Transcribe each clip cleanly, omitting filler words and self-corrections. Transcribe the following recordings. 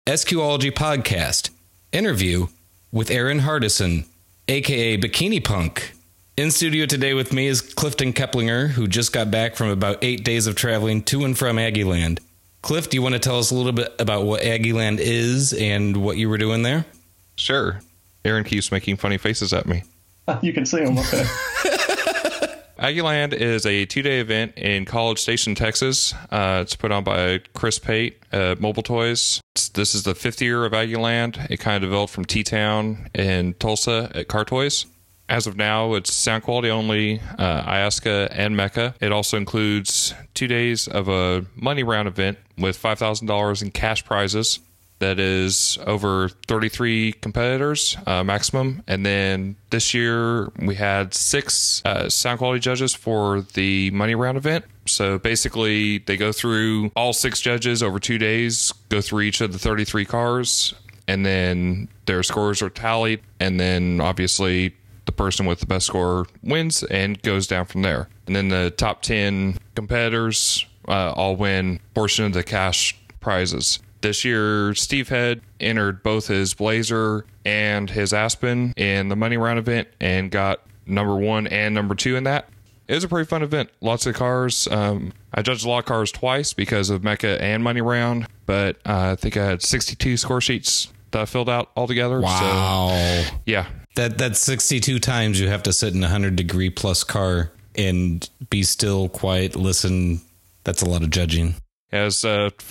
SQology Podcast. Interview with Aaron Hardison, a.k.a. Bikini Punk. In studio today with me is Clifton Keplinger, who just got back from about 8 days of traveling to and from Aggieland. Cliff, do you want to tell us a little bit about what Aggieland is and what you were doing there? Sure. Aaron keeps making funny faces at me. You can see them. Okay. Aggieland is a 2-day event in College Station, Texas. It's put on by Chris Pate at Mobile Toys. This is the 5th year of Aggieland. It kind of developed from T-Town in Tulsa at Car Toys. As of now, it's sound quality only, Iasca and Mecca. It also includes 2 days of a money round event with $5,000 in cash prizes. That is over 33 competitors maximum. And then this year we had 6 sound quality judges for the money round event. So basically they go through all 6 judges over 2 days, go through each of the 33 cars, and then their scores are tallied. And then obviously the person with the best score wins and goes down from there. And then the top 10 competitors all win a portion of the cash prizes. This year, Steve Head entered both his Blazer and his Aspen in the money round event and got number 1 and number 2 in that. It was a pretty fun event. Lots of cars. I judged a lot of cars twice because of Mecca and money round, but I think I had 62 score sheets that I filled out altogether. Wow. So, yeah. That's 62 times you have to sit in a 100-degree plus car and be still, quiet, listen. That's a lot of judging. Has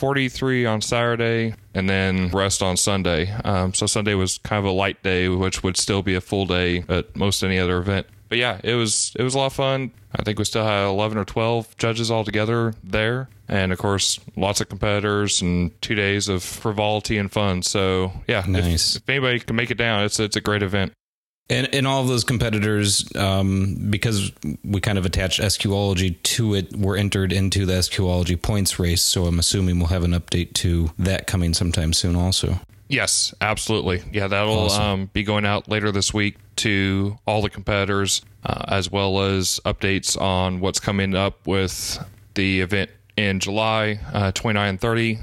43 on Saturday and then rest on Sunday. So Sunday was kind of a light day, which would still be a full day at most any other event. But yeah, it was a lot of fun. I think we still had 11 or 12 judges altogether there. And of course, lots of competitors and 2 days of frivolity and fun. So yeah, nice. If anybody can make it down, it's a great event. And all of those competitors, because we kind of attached SQology to it, were entered into the SQology points race. So I'm assuming we'll have an update to that coming sometime soon also. Yes, absolutely. Yeah, that'll awesome. Be going out later this week to all the competitors, as well as updates on what's coming up with the event in July 29 and 30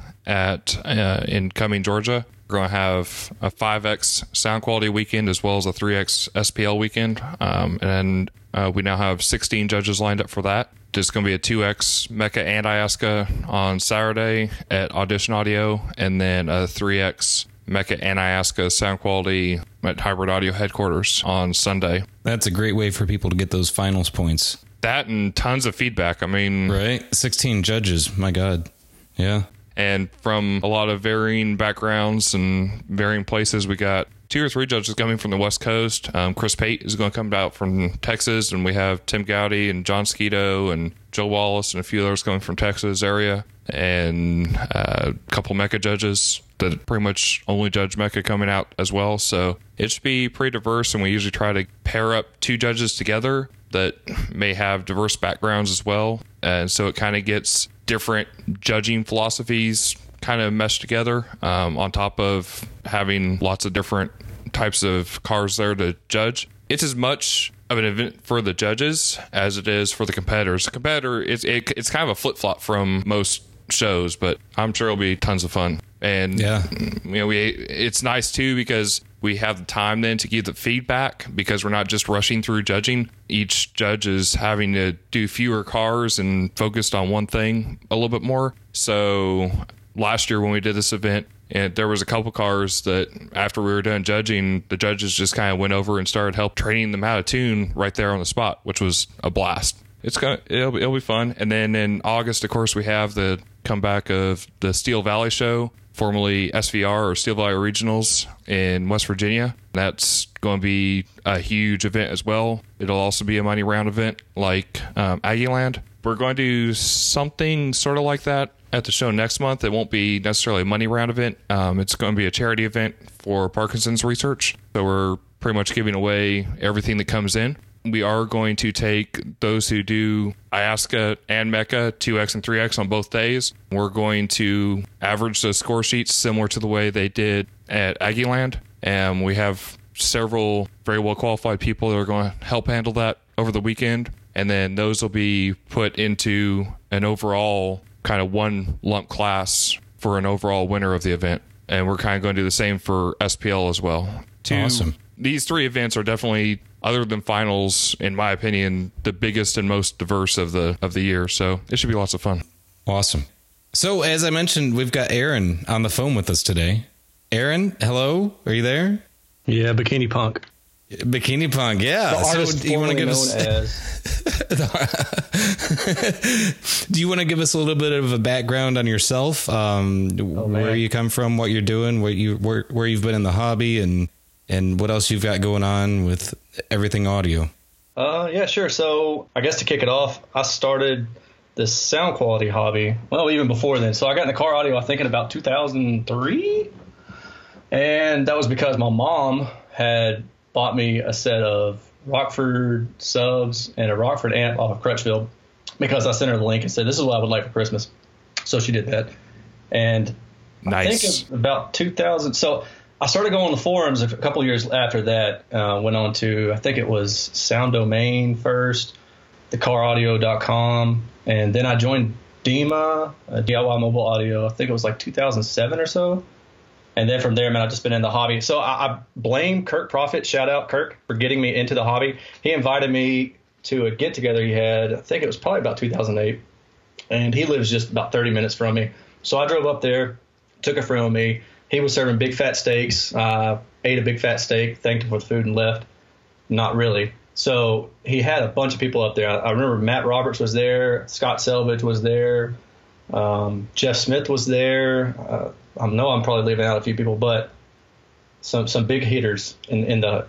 in Cumming, Georgia. We're going to have a 5X sound quality weekend as well as a 3X SPL weekend. And we now have 16 judges lined up for that. There's going to be a 2X Mecca and Iasca on Saturday at Audition Audio, and then a 3X Mecca and Iasca sound quality at Hybrid Audio headquarters on Sunday. That's a great way for people to get those finals points. That and tons of feedback. I mean... Right? 16 judges. My God. Yeah. And from a lot of varying backgrounds and varying places, we got 2 or 3 judges coming from the West Coast. Chris Pate is going to come out from Texas, and we have Tim Gowdy and John Skeeto and Joe Wallace and a few others coming from Texas area, and a couple Mecca judges that pretty much only judge Mecca coming out as well. So it should be pretty diverse, and we usually try to pair up 2 judges together that may have diverse backgrounds as well. And so it kind of gets different judging philosophies kind of meshed together, on top of having lots of different types of cars there to judge. It's as much of an event for the judges as it is for the competitors. The competitor, it's kind of a flip-flop from most shows, but I'm sure it'll be tons of fun. And yeah, it's nice too because we have the time then to give the feedback, because we're not just rushing through judging. Each judge is having to do fewer cars and focused on one thing a little bit more. So last year when we did this event, and there was a couple cars that after we were done judging, the judges just kind of went over and started help training them how to tune right there on the spot, which was a blast. It'll be fun. And then in August, of course, we have the comeback of the Steel Valley Show, formerly SVR or Steel Valley Regionals in West Virginia. That's going to be a huge event as well. It'll also be a money round event like Aggieland. We're going to do something sort of like that at the show next month. It won't be necessarily a money round event. It's going to be a charity event for Parkinson's research. So we're pretty much giving away everything that comes in. We are going to take those who do Iasca and Mecca 2X and 3X on both days. We're going to average the score sheets similar to the way they did at Aggieland. And we have several very well qualified people that are going to help handle that over the weekend. And then those will be put into an overall kind of one lump class for an overall winner of the event. and we're kind of going to do the same for SPL as well. Awesome. These 3 events are definitely, other than finals, in my opinion, the biggest and most diverse of the year. So it should be lots of fun. Awesome. So as I mentioned, we've got Aaron on the phone with us today. Aaron, hello. Are you there? Yeah, Bikini Punk. Bikini Punk, yeah. So you want to give us? Do you want to give us a little bit of a background on yourself? Where you come from, what you're doing, where you've been in the hobby, and what else you've got going on with everything audio? Yeah, sure. So I guess to kick it off, I started this sound quality hobby. Well, even before then. So I got into car audio, I think in about 2003. And that was because my mom had bought me a set of Rockford subs and a Rockford amp off of Crutchfield because I sent her the link and said, this is what I would like for Christmas. So she did that. And nice. I think about 2000. So I started going on the forums a couple of years after that. Went on to, I think it was Sound Domain first, thecaraudio.com. And then I joined DIMA, DIY Mobile Audio. I think it was like 2007 or so. And then from there, man, I've just been in the hobby. So I blame Kirk Profit, shout out Kirk, for getting me into the hobby. He invited me to a get-together he had, I think it was probably about 2008. And he lives just about 30 minutes from me. So I drove up there, took a friend with me. He was serving big fat steaks. Ate a big fat steak, thanked him for the food, and left. Not really. So he had a bunch of people up there. I remember Matt Roberts was there. Scott Selvage was there. Jeff Smith was there. I know I'm probably leaving out a few people, but some big hitters in the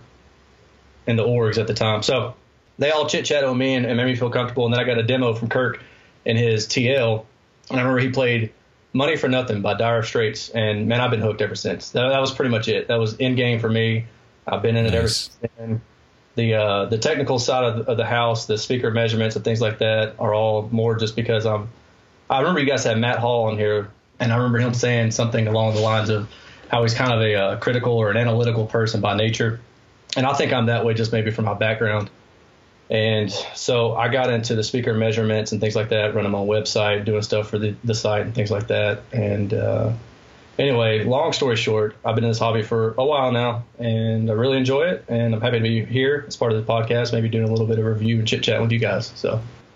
orgs at the time. So they all chit-chatted with me and made me feel comfortable. And then I got a demo from Kirk and his TL. And I remember he played Money for Nothing by Dire Straits. And, man, I've been hooked ever since. That was pretty much it. That was in-game for me. I've been in it ever since then. The technical side of the house, the speaker measurements and things like that are all more just because I remember you guys had Matt Hall on here, and I remember him saying something along the lines of how he's kind of a critical or an analytical person by nature. And I think I'm that way just maybe from my background. And so I got into the speaker measurements and things like that, running my website, doing stuff for the site and things like that. And anyway, long story short, I've been in this hobby for a while now, and I really enjoy it. And I'm happy to be here as part of the podcast, maybe doing a little bit of review and chit-chat with you guys. So,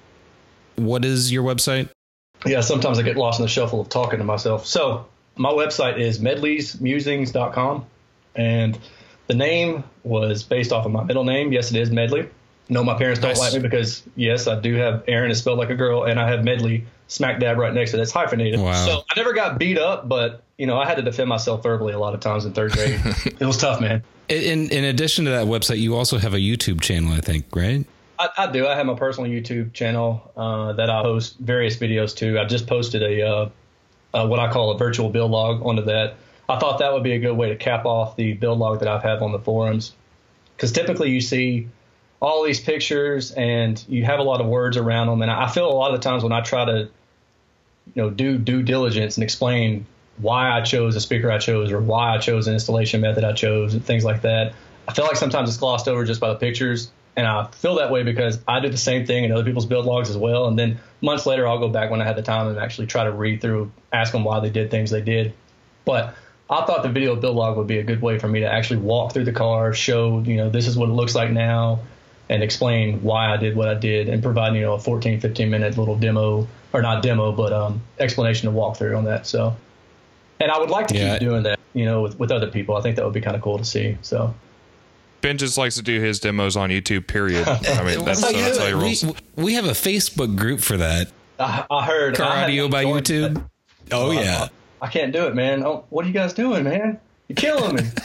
what is your website? Yeah, sometimes I get lost in the shuffle of talking to myself. So my website is medleysmusings.com, and the name was based off of my middle name. Yes, it is Medley. No, my parents don't like me because, yes, I do have Aaron is spelled like a girl, and I have Medley smack dab right next to it. It's hyphenated. Wow. So I never got beat up, but, I had to defend myself verbally a lot of times in third grade. It was tough, man. In addition to that website, you also have a YouTube channel, I think, right? I do. I have my personal YouTube channel that I post various videos to. I just posted a what I call a virtual build log onto that. I thought that would be a good way to cap off the build log that I've had on the forums, because typically you see all these pictures and you have a lot of words around them. And I feel a lot of the times when I try to, do due diligence and explain why I chose the speaker I chose or why I chose the installation method I chose and things like that, I feel like sometimes it's glossed over just by the pictures. And I feel that way because I do the same thing in other people's build logs as well. And then months later, I'll go back when I had the time and actually try to read through, ask them why they did things they did. But I thought the video build log would be a good way for me to actually walk through the car, show, this is what it looks like now, and explain why I did what I did, and provide, a 14, 15-minute little demo, or not demo, but explanation and walkthrough on that. So, and I would like to keep doing that, with other people. I think that would be kind of cool to see. So. Ben just likes to do his demos on YouTube, period. I mean, that's how he rolls. We have a Facebook group for that. I heard. Car Audio by YouTube. That. Oh, yeah. I can't do it, man. Oh, what are you guys doing, man? You're killing me.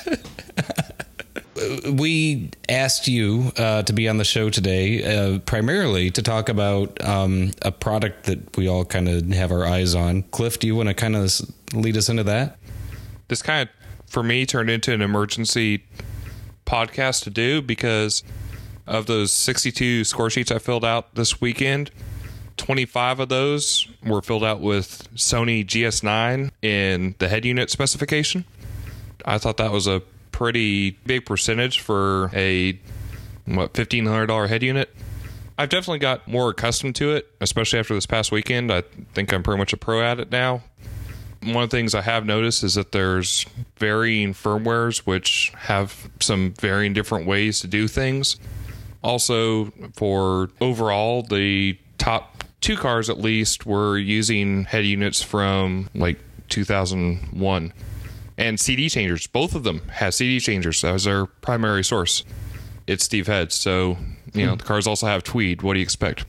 We asked you to be on the show today, primarily to talk about a product that we all kind of have our eyes on. Cliff, do you want to kind of lead us into that? This kind of, for me, turned into an emergency podcast to do because of those 62 score sheets I filled out this weekend. 25 of those were filled out with Sony GS9 in the head unit specification. I thought that was a pretty big percentage for a $1,500 head unit. I've definitely got more accustomed to it, especially after this past weekend. I think I'm pretty much a pro at it now. One of the things I have noticed is that there's varying firmwares which have some varying different ways to do things. Also, for overall, the top 2 cars at least were using head units from like 2001. And CD changers, both of them have CD changers as their primary source. It's Steve Heads. So, the cars also have Tweed. What do you expect?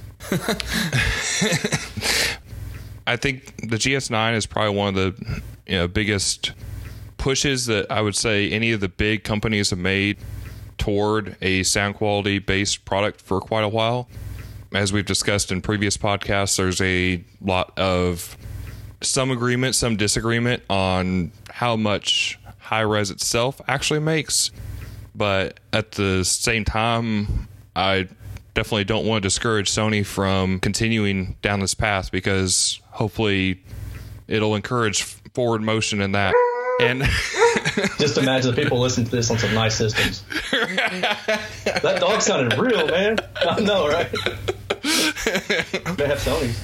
I think the GS9 is probably one of the biggest pushes that I would say any of the big companies have made toward a sound quality based product for quite a while. As we've discussed in previous podcasts, there's a lot of some agreement, some disagreement on how much high-res itself actually makes. But at the same time, I definitely don't want to discourage Sony from continuing down this path, because hopefully it'll encourage forward motion in that. And just imagine the people listening to this on some nice systems. That dog sounded real, man. I know, right? They have Sony's.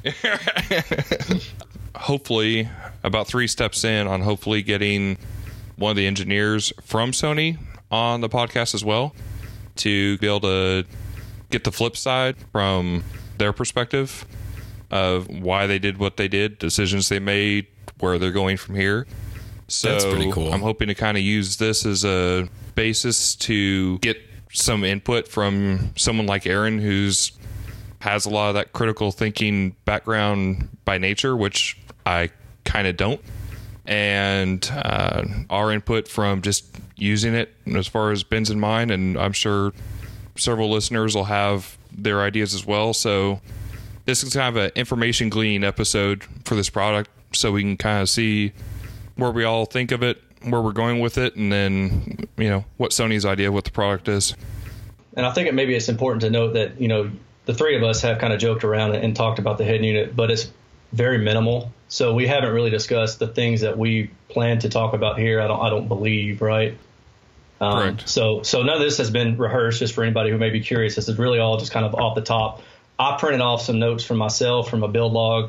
Hopefully, about 3 steps in on hopefully getting one of the engineers from Sony on the podcast as well, to be able to get the flip side from their perspective of why they did what they did, decisions they made, where they're going from here. So that's pretty cool. I'm hoping to kind of use this as a basis to get some input from someone like Aaron, who's has a lot of that critical thinking background by nature, which I kind of don't. And our input from just using it as far as Ben's and mine, and I'm sure several listeners will have their ideas as well. So this is kind of an information gleaning episode for this product, so we can kind of see where we all think of it, where we're going with it, and then, what Sony's idea of what the product is. And I think maybe it's important to note that, the 3 of us have kind of joked around and talked about the head unit, but it's very minimal. So we haven't really discussed the things that we plan to talk about here. I don't believe, right? Correct. So none of this has been rehearsed, just for anybody who may be curious. This is really all just kind of off the top. I printed off some notes from myself from my build log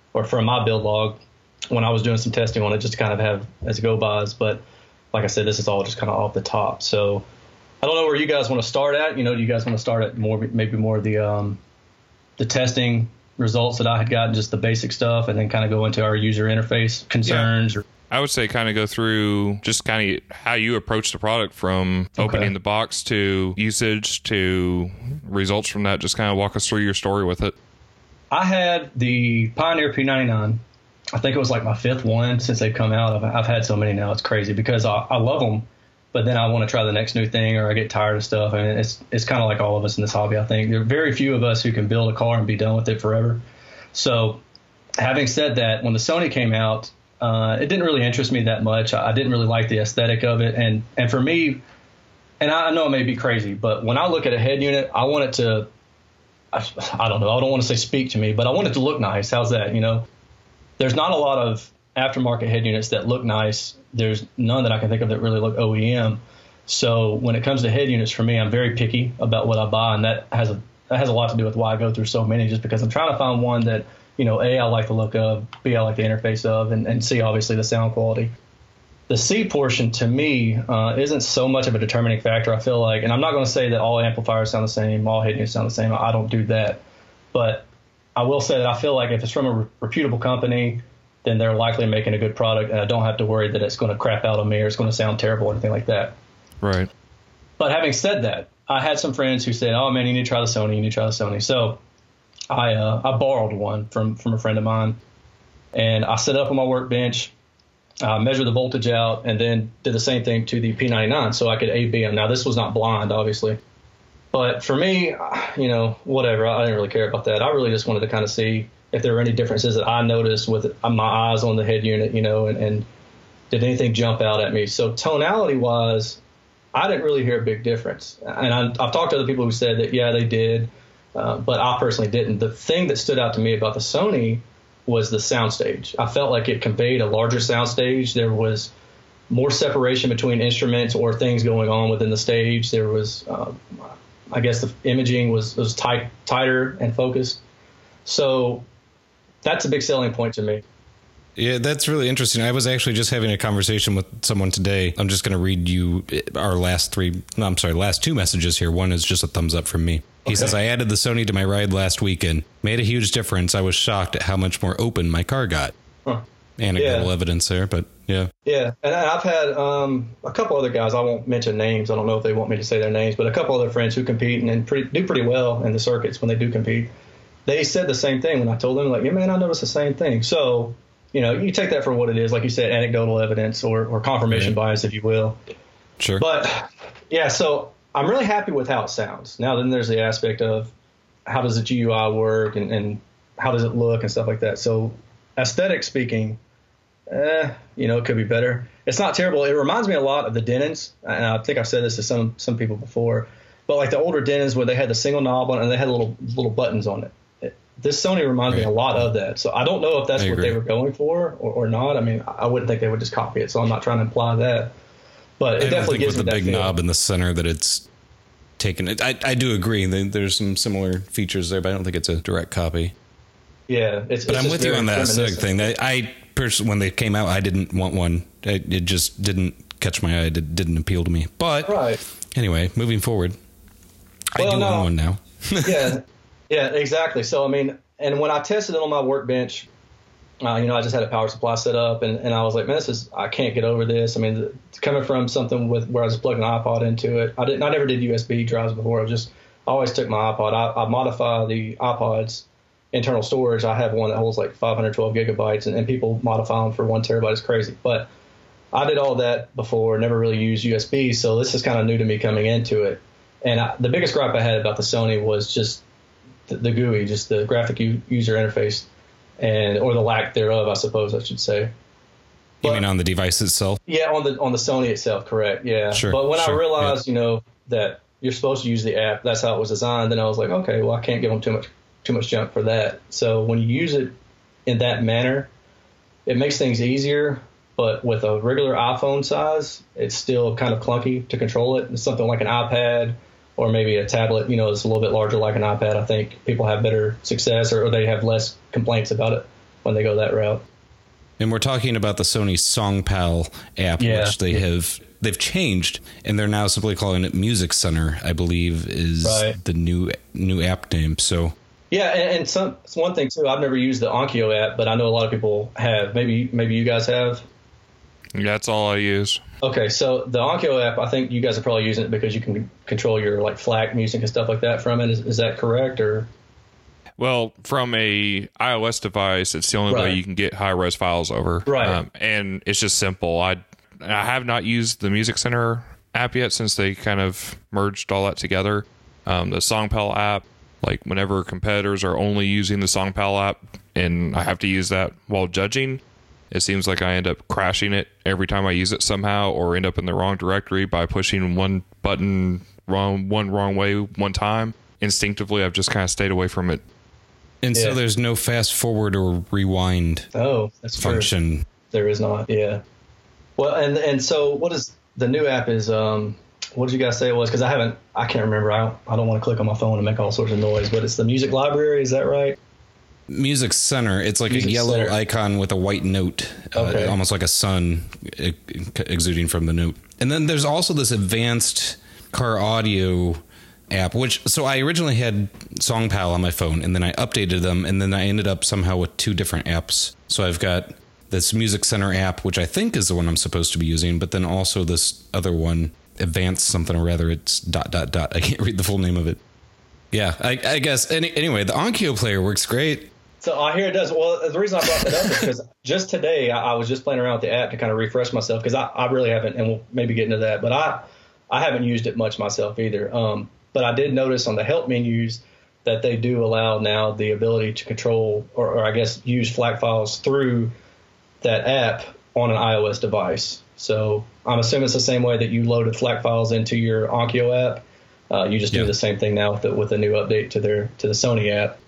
when I was doing some testing on it, just to kind of have as go-bys. But like I said, this is all just kind of off the top. So I don't know where you guys want to start at. Do you guys want to start at maybe more of the testing results that I had gotten, just the basic stuff, and then kind of go into our user interface concerns? Yeah. I would say kind of go through just kind of how you approach the product, from opening the box to usage to results from that. Just kind of walk us through your story with it. I had the Pioneer P99. I think it was like my 5th one since they've come out. I've had so many now. It's crazy, because I love them, but then I want to try the next new thing, or I get tired of stuff. I mean, it's kind of like all of us in this hobby, I think. There are very few of us who can build a car and be done with it forever. So having said that, when the Sony came out, it didn't really interest me that much. I didn't really like the aesthetic of it. And for me, and I know it may be crazy, but when I look at a head unit, I want it to, I don't know, I don't want to say speak to me, but I want it to look nice. How's that? There's not a lot of aftermarket head units that look nice. There's none that I can think of that really look OEM. So when it comes to head units, for me, I'm very picky about what I buy, and that has a lot to do with why I go through so many, just because I'm trying to find one that, A, I like the look of, B, I like the interface of, and C, obviously the sound quality. The C portion, to me, isn't so much of a determining factor, I feel like. And I'm not going to say that all amplifiers sound the same, all head units sound the same. I don't do that. But I will say that I feel like if it's from a reputable company, then they're likely making a good product, and I don't have to worry that it's going to crap out on me or it's going to sound terrible or anything like that. Right. But having said that, I had some friends who said, "Oh man, you need to try the Sony. So I borrowed one from a friend of mine, and I set up on my workbench, measured the voltage out, and then did the same thing to the P99 so I could A/B them. Now, this was not blind, obviously. But for me, whatever, I didn't really care about that. I really just wanted to kind of see if there were any differences that I noticed with my eyes on the head unit, and did anything jump out at me. So tonality-wise, I didn't really hear a big difference. And I've talked to other people who said that, yeah, they did, but I personally didn't. The thing that stood out to me about the Sony was the soundstage. I felt like it conveyed a larger soundstage. There was more separation between instruments or things going on within the stage. There was, I guess the imaging was tighter and focused. So that's a big selling point to me. Yeah, that's really interesting. I was actually just having a conversation with someone today. I'm just going to read you our last two messages here. One is just a thumbs up from me. He says, I added the Sony to my ride last weekend. Made a huge difference. I was shocked at how much more open my car got. Huh. Anecdotal evidence there, but yeah. Yeah, and I've had a couple other guys, I won't mention names. I don't know if they want me to say their names, but a couple other friends who compete and do pretty well in the circuits when they do compete. They said the same thing when I told them, like, yeah, man, I noticed the same thing. So, you take that for what it is, like you said, anecdotal evidence or confirmation bias, if you will. Sure. But, yeah, so I'm really happy with how it sounds. Now, then there's the aspect of how does the GUI work and how does it look and stuff like that. So, aesthetic speaking, it could be better. It's not terrible. It reminds me a lot of the Denons, and I think I've said this to some people before, but like the older Denons where they had the single knob on it and they had little buttons on it. This Sony reminds me a lot of that. So I don't know if that's what they were going for or not. I mean, I wouldn't think they would just copy it, so I'm not trying to imply that. But it definitely gives me that feel. With the big knob in the center that it's taken. I do agree. There's some similar features there, but I don't think it's a direct copy. Yeah, but I'm with you on that aesthetic thing. I personally, when they came out, I didn't want one. It just didn't catch my eye. It didn't appeal to me. But anyway, moving forward, I do own one now. Yeah, exactly. So, I mean, and when I tested it on my workbench, I just had a power supply set up, and I was like, man, I can't get over this. I mean, it's coming from something where I was plugging an iPod into it. I never did USB drives before. I always took my iPod. I modify the iPod's internal storage. I have one that holds like 512 gigabytes, and people modify them for 1 terabyte. It's crazy. But I did all that before, never really used USB, so this is kind of new to me coming into it. And the biggest gripe I had about the Sony was just the GUI, just the graphic user interface, or the lack thereof, I suppose I should say. You mean on the device itself? Yeah, on the Sony itself, correct. Yeah. Sure, but when I realized, that you're supposed to use the app, that's how it was designed, then I was like, okay, well, I can't give them too much junk for that. So when you use it in that manner, it makes things easier. But with a regular iPhone size, it's still kind of clunky to control it. It's something like an iPad or maybe a tablet, it's a little bit larger like an iPad. I think people have better success or they have less complaints about it when they go that route. And we're talking about the Sony SongPal app, which they've changed, and they're now simply calling it Music Center, I believe is the new app name. So yeah, and it's one thing too. I've never used the Onkyo app, but I know a lot of people have. Maybe you guys have. That's all I use. Okay, so the Onkyo app, I think you guys are probably using it because you can control your like FLAC music and stuff like that from it. Is that correct? Or well, from a iOS device, it's the only way you can get high-res files over. Right. And it's just simple. I have not used the Music Center app yet since they kind of merged all that together. The SongPal app, like whenever competitors are only using the SongPal app and I have to use that while judging, it seems like I end up crashing it every time I use it somehow, or end up in the wrong directory by pushing one button wrong way one time. Instinctively, I've just kind of stayed away from it. And so there's no fast forward or rewind function. True. There is not, yeah. Well, and so what is the new app is, what did you guys say it was? Because I can't remember. I don't want to click on my phone and make all sorts of noise, but it's the music library, is that right? Music Center. It's like Music a yellow Center icon with a white note, almost like a sun exuding from the note. And then there's also this advanced car audio app, so I originally had SongPal on my phone, and then I updated them, and then I ended up somehow with 2 different apps. So I've got this Music Center app, which I think is the one I'm supposed to be using, but then also this other one, advanced something or rather. It's ... I can't read the full name of it. Yeah, I guess. Anyway, the Onkyo player works great. So I hear it does. Well, the reason I brought that up is because just today I was just playing around with the app to kind of refresh myself, because I really haven't, and we'll maybe get into that, but I haven't used it much myself either. But I did notice on the help menus that they do allow now the ability to control or I guess use FLAC files through that app on an iOS device. So I'm assuming it's the same way that you loaded FLAC files into your Onkyo app. You just do the same thing now with the new update to the Sony app.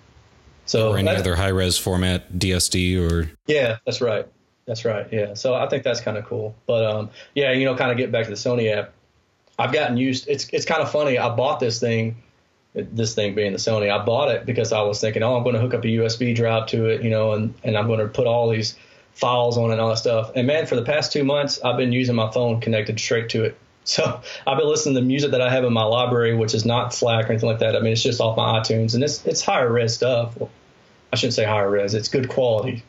So or any other high-res format, DSD or... Yeah, that's right. Yeah. So I think that's kind of cool. But kind of get back to the Sony app. I've gotten used. It's kind of funny. I bought this thing being the Sony. I bought it because I was thinking, I'm going to hook up a USB drive to it, and I'm going to put all these files on it and all that stuff. And man, for the past 2 months, I've been using my phone connected straight to it. So I've been listening to music that I have in my library, which is not FLAC or anything like that. I mean, it's just off my iTunes, and it's higher res stuff. Well, I shouldn't say higher res. It's good quality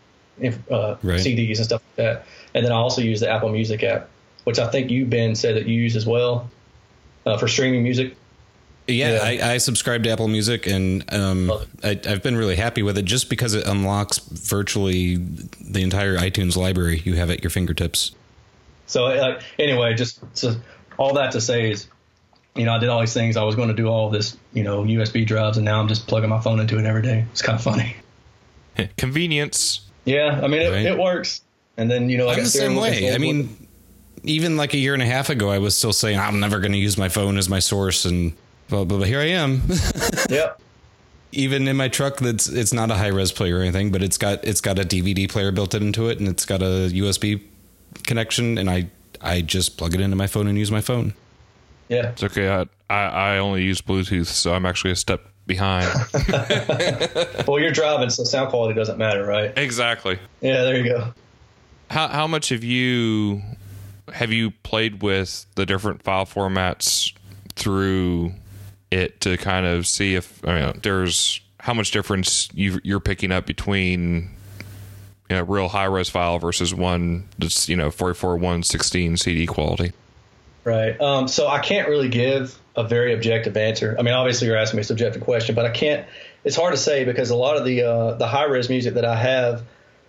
CDs and stuff like that. And then I also use the Apple Music app, which I think you, Ben, said that you use as well for streaming music. Yeah, I subscribe to Apple Music, and I've been really happy with it just because it unlocks virtually the entire iTunes library you have at your fingertips. So anyway, just all that to say is, I did all these things. I was going to do all this, USB drives, and now I'm just plugging my phone into it every day. It's kind of funny. Convenience. Yeah, I mean, it works. And then, I'm the same way. I mean, even like a year and a half ago, I was still saying I'm never going to use my phone as my source, and but here I am. Yep. Even in my truck, it's not a high res player or anything, but it's got a DVD player built into it, and it's got a USB connection, and I just plug it into my phone and use my phone. Yeah, it's okay. I only use Bluetooth, so I'm actually a step behind. Well, you're driving, so sound quality doesn't matter, right? Exactly. Yeah, there you go. How much have you played with the different file formats through it to kind of see if there's how much difference you're picking up between real high res file versus one that's 44:116 CD quality? Right. So I can't really give a very objective answer. I mean, obviously you're asking me a subjective question, but I can't. It's hard to say because a lot of the high res music that I have,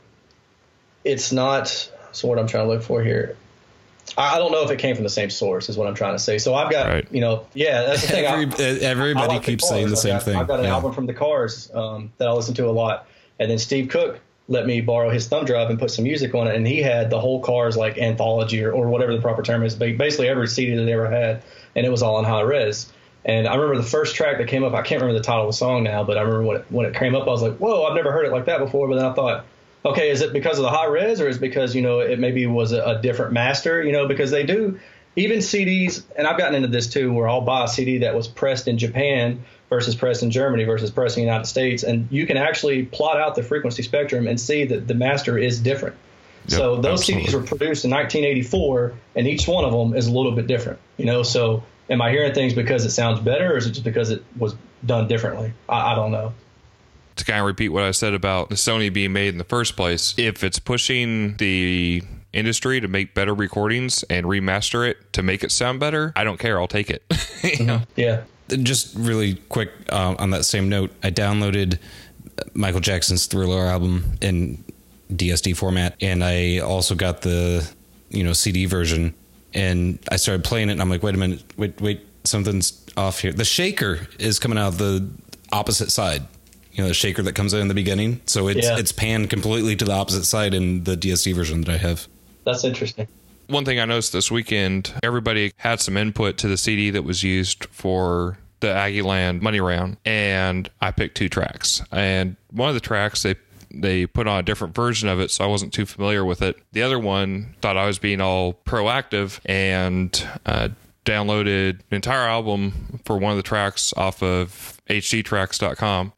it's not. So what I'm trying to look for here. I don't know if it came from the same source is what I'm trying to say. So I've got, that's the thing. Everybody keeps saying the same thing. I've got an album from the Cars that I listen to a lot. And then Steve Cook let me borrow his thumb drive and put some music on it. And he had the whole Cars like anthology or whatever the proper term is, basically every CD that they ever had. And it was all in high res. And I remember the first track that came up, I can't remember the title of the song now, but I remember when it came up, I was like, whoa, I've never heard it like that before. But then I thought, okay, is it because of the high res or is it because, it maybe was a different master, because they do even CDs. And I've gotten into this too, where I'll buy a CD that was pressed in Japan versus pressed in Germany versus pressed in the United States. And you can actually plot out the frequency spectrum and see that the master is different. Yep, so those absolutely. CDs were produced in 1984 and each one of them is a little bit different, so am I hearing things because it sounds better or is it just because it was done differently? I don't know. To kind of repeat what I said about the Sony being made in the first place, if it's pushing the industry to make better recordings and remaster it to make it sound better, I don't care. I'll take it. Yeah. Just really quick on that same note, I downloaded Michael Jackson's Thriller album in DSD format, and I also got the CD version, and I started playing it, and I'm like, wait a minute, wait, something's off here. The shaker is coming out the opposite side. The shaker that comes in the beginning. So it's panned completely to the opposite side in the DSD version that I have. That's interesting. One thing I noticed this weekend, everybody had some input to the CD that was used for the Aggieland Money Round, and I picked 2 tracks. And one of the tracks, they put on a different version of it, so I wasn't too familiar with it. The other one thought I was being all proactive and downloaded an entire album for one of the tracks off of hdtracks.com.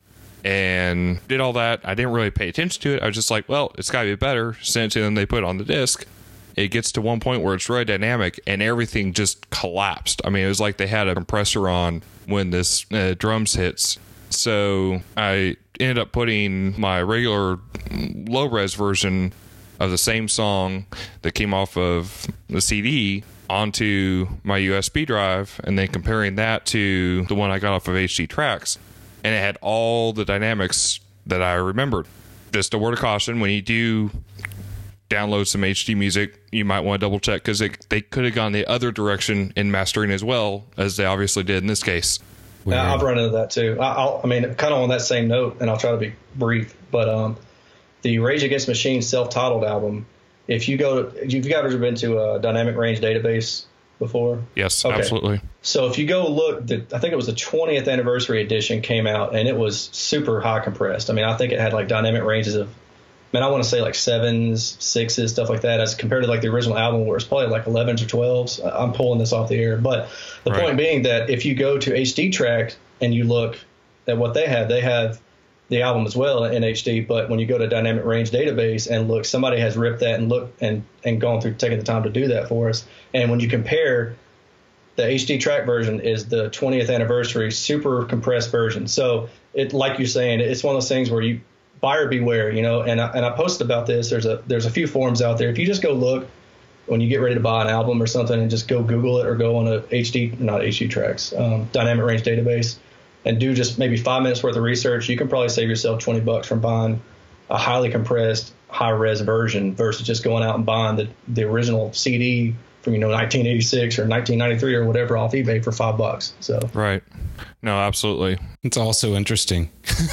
And did all that. I didn't really pay attention to it. I was just like, well, it's got to be better since then they put it on the disc. It gets to one point where it's really dynamic and everything just collapsed. I mean, it was like they had a compressor on when this drums hits. So I ended up putting my regular low-res version of the same song that came off of the CD onto my USB drive and then comparing that to the one I got off of HD Tracks. And it had all the dynamics that I remembered. Just a word of caution, when you do download some HD music, you might want to double check because they could have gone the other direction in mastering as well, as they obviously did in this case. Yeah, I've run into that too. I mean, kind of on that same note, and I'll try to be brief, but the Rage Against the Machine self-titled album, if you you've ever been to a Dynamic Range Database before? Yes, okay. Absolutely. So if you go look, I think it was the 20th anniversary edition came out, and it was super high compressed. I mean, I think it had like dynamic ranges of, I want to say like 7s, 6s, stuff like that, as compared to like the original album where it's probably like 11s or 12s. I'm pulling this off the air. But the point being that if you go to HD Track and you look at what they have the the album as well in HD. But when you go to Dynamic Range Database and look, somebody has ripped that and looked and gone through, taking the time to do that for us. And when you compare, the HD track version is the 20th anniversary super compressed version. So it, like you're saying, it's one of those things where you buyer beware, you know. And I posted about this. There's a few forums out there. If you just go look when you get ready to buy an album or something, and just go Google it or go on HD Tracks, Dynamic Range Database, and do just maybe 5 minutes worth of research, you can probably save yourself $20 from buying a highly compressed, high res version versus just going out and buying the original CD from 1986 or 1993 or whatever off eBay for $5. So right, no, absolutely. It's also interesting.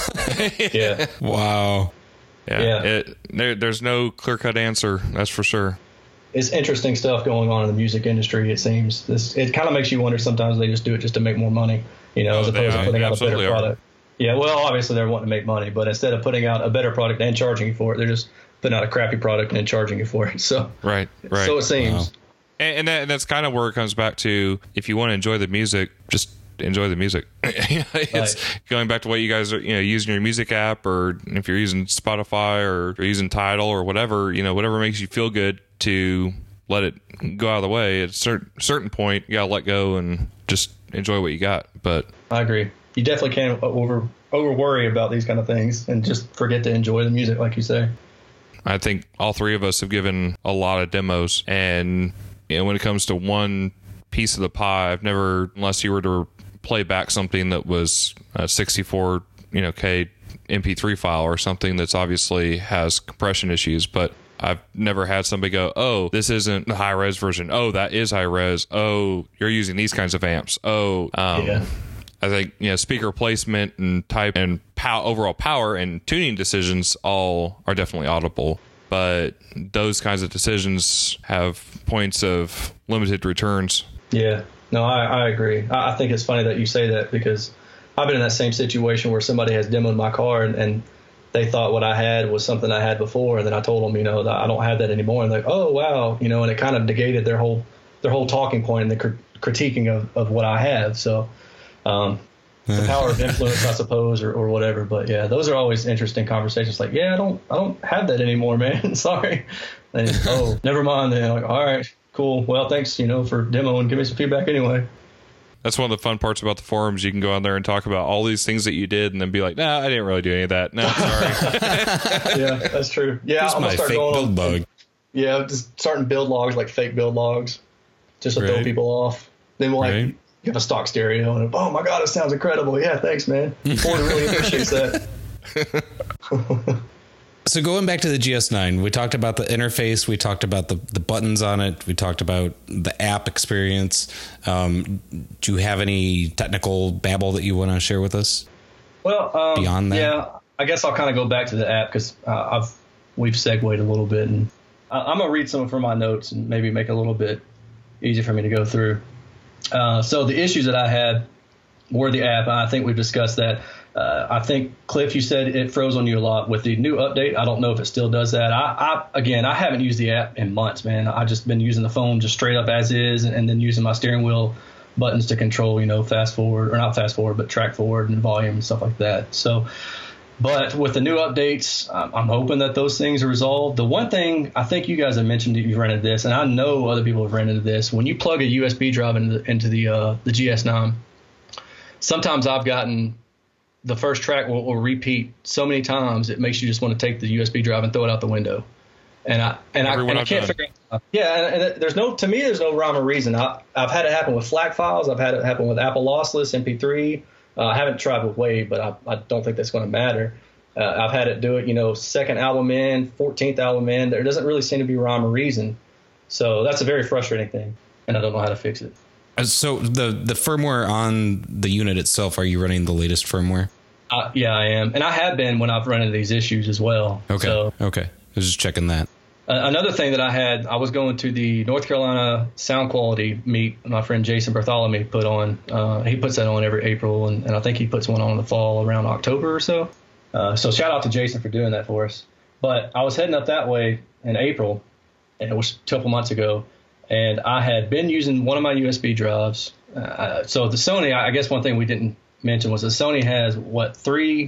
Yeah. Wow. Yeah. There's no clear cut answer. That's for sure. It's interesting stuff going on in the music industry. It seems it kind of makes you wonder sometimes they just do it just to make more money, as opposed to putting out a better product. Yeah, well, obviously they're wanting to make money, but instead of putting out a better product and charging you for it, they're just putting out a crappy product and then charging you for it. So right. So it seems. Wow. And that's kind of where it comes back to. If you want to enjoy the music, just enjoy the music. It's going back to what you guys are, using your music app, or if you're using Spotify or you're using Tidal or whatever, whatever makes you feel good, to let it go out of the way. At a certain point, you gotta let go and just enjoy what you got. But I agree. You definitely can't over worry about these kind of things and just forget to enjoy the music, like you say. I think all three of us have given a lot of demos, and when it comes to one piece of the pie, I've never, unless you were to play back something that was a 64 K MP3 file or something that's obviously has compression issues, but I've never had somebody go, oh, this isn't the high res version. Oh, that is high res. Oh, you're using these kinds of amps. Oh, I think, speaker placement and type and overall power and tuning decisions all are definitely audible. But those kinds of decisions have points of limited returns. Yeah, no, I agree. I think it's funny that you say that, because I've been in that same situation where somebody has demoed my car and they thought what I had was something I had before, and then I told them, that I don't have that anymore, and they're like, oh wow, and it kind of negated their whole talking point and the critiquing of what I have. So the power of influence, I suppose, or whatever. But yeah, those are always interesting conversations. Like, yeah, I don't have that anymore, man. Sorry. And, oh, never mind. Then like, all right, cool. Well, thanks, for demoing. Give me some feedback anyway. That's one of the fun parts about the forums. You can go on there and talk about all these things that you did and then be like, nah, I didn't really do any of that. No, sorry. Yeah, that's true. Yeah, I'm going to start going build bug. Yeah, just starting build logs, like fake build logs, just to throw people off. Then we'll give a stock stereo and, oh my God, it sounds incredible. Yeah, thanks, man. Ford really appreciates that. So going back to the GS9, we talked about the interface, we talked about the buttons on it, we talked about the app experience. Do you have any technical babble that you want to share with us? Well, beyond that? Yeah, I guess I'll kind of go back to the app, because we've segued a little bit, and I'm going to read some from my notes and maybe make it a little bit easier for me to go through. So the issues that I had were the app, and I think we've discussed that. I think, Cliff, you said it froze on you a lot with the new update. I don't know if it still does that. I haven't used the app in months, man. I've just been using the phone just straight up as is, and then using my steering wheel buttons to control, fast forward, or not fast forward, but track forward and volume and stuff like that. So, but with the new updates, I'm hoping that those things are resolved. The one thing, I think you guys have mentioned that you've run into this, and I know other people have run into this, when you plug a USB drive into the GS9, sometimes I've gotten the first track will repeat so many times it makes you just want to take the USB drive and throw it out the window. And I can't figure out. Yeah, and there's no rhyme or reason. I've had it happen with FLAC files. I've had it happen with Apple Lossless MP3. I haven't tried with WAV, but I don't think that's going to matter. I've had it do it, second album in, 14th album in. There doesn't really seem to be rhyme or reason. So that's a very frustrating thing, and I don't know how to fix it. So the firmware on the unit itself, are you running the latest firmware? Yeah, I am. And I have been when I've run into these issues as well. Okay. Okay. I was just checking that. Another thing that I was going to the North Carolina Sound Quality meet my friend Jason Bartholomew put on. He puts that on every April, and I think he puts one on in the fall around October or so. So shout out to Jason for doing that for us. But I was heading up that way in April, and it was a couple months ago, and I had been using one of my USB drives. So the Sony, I guess one thing we didn't mention was the Sony has, 3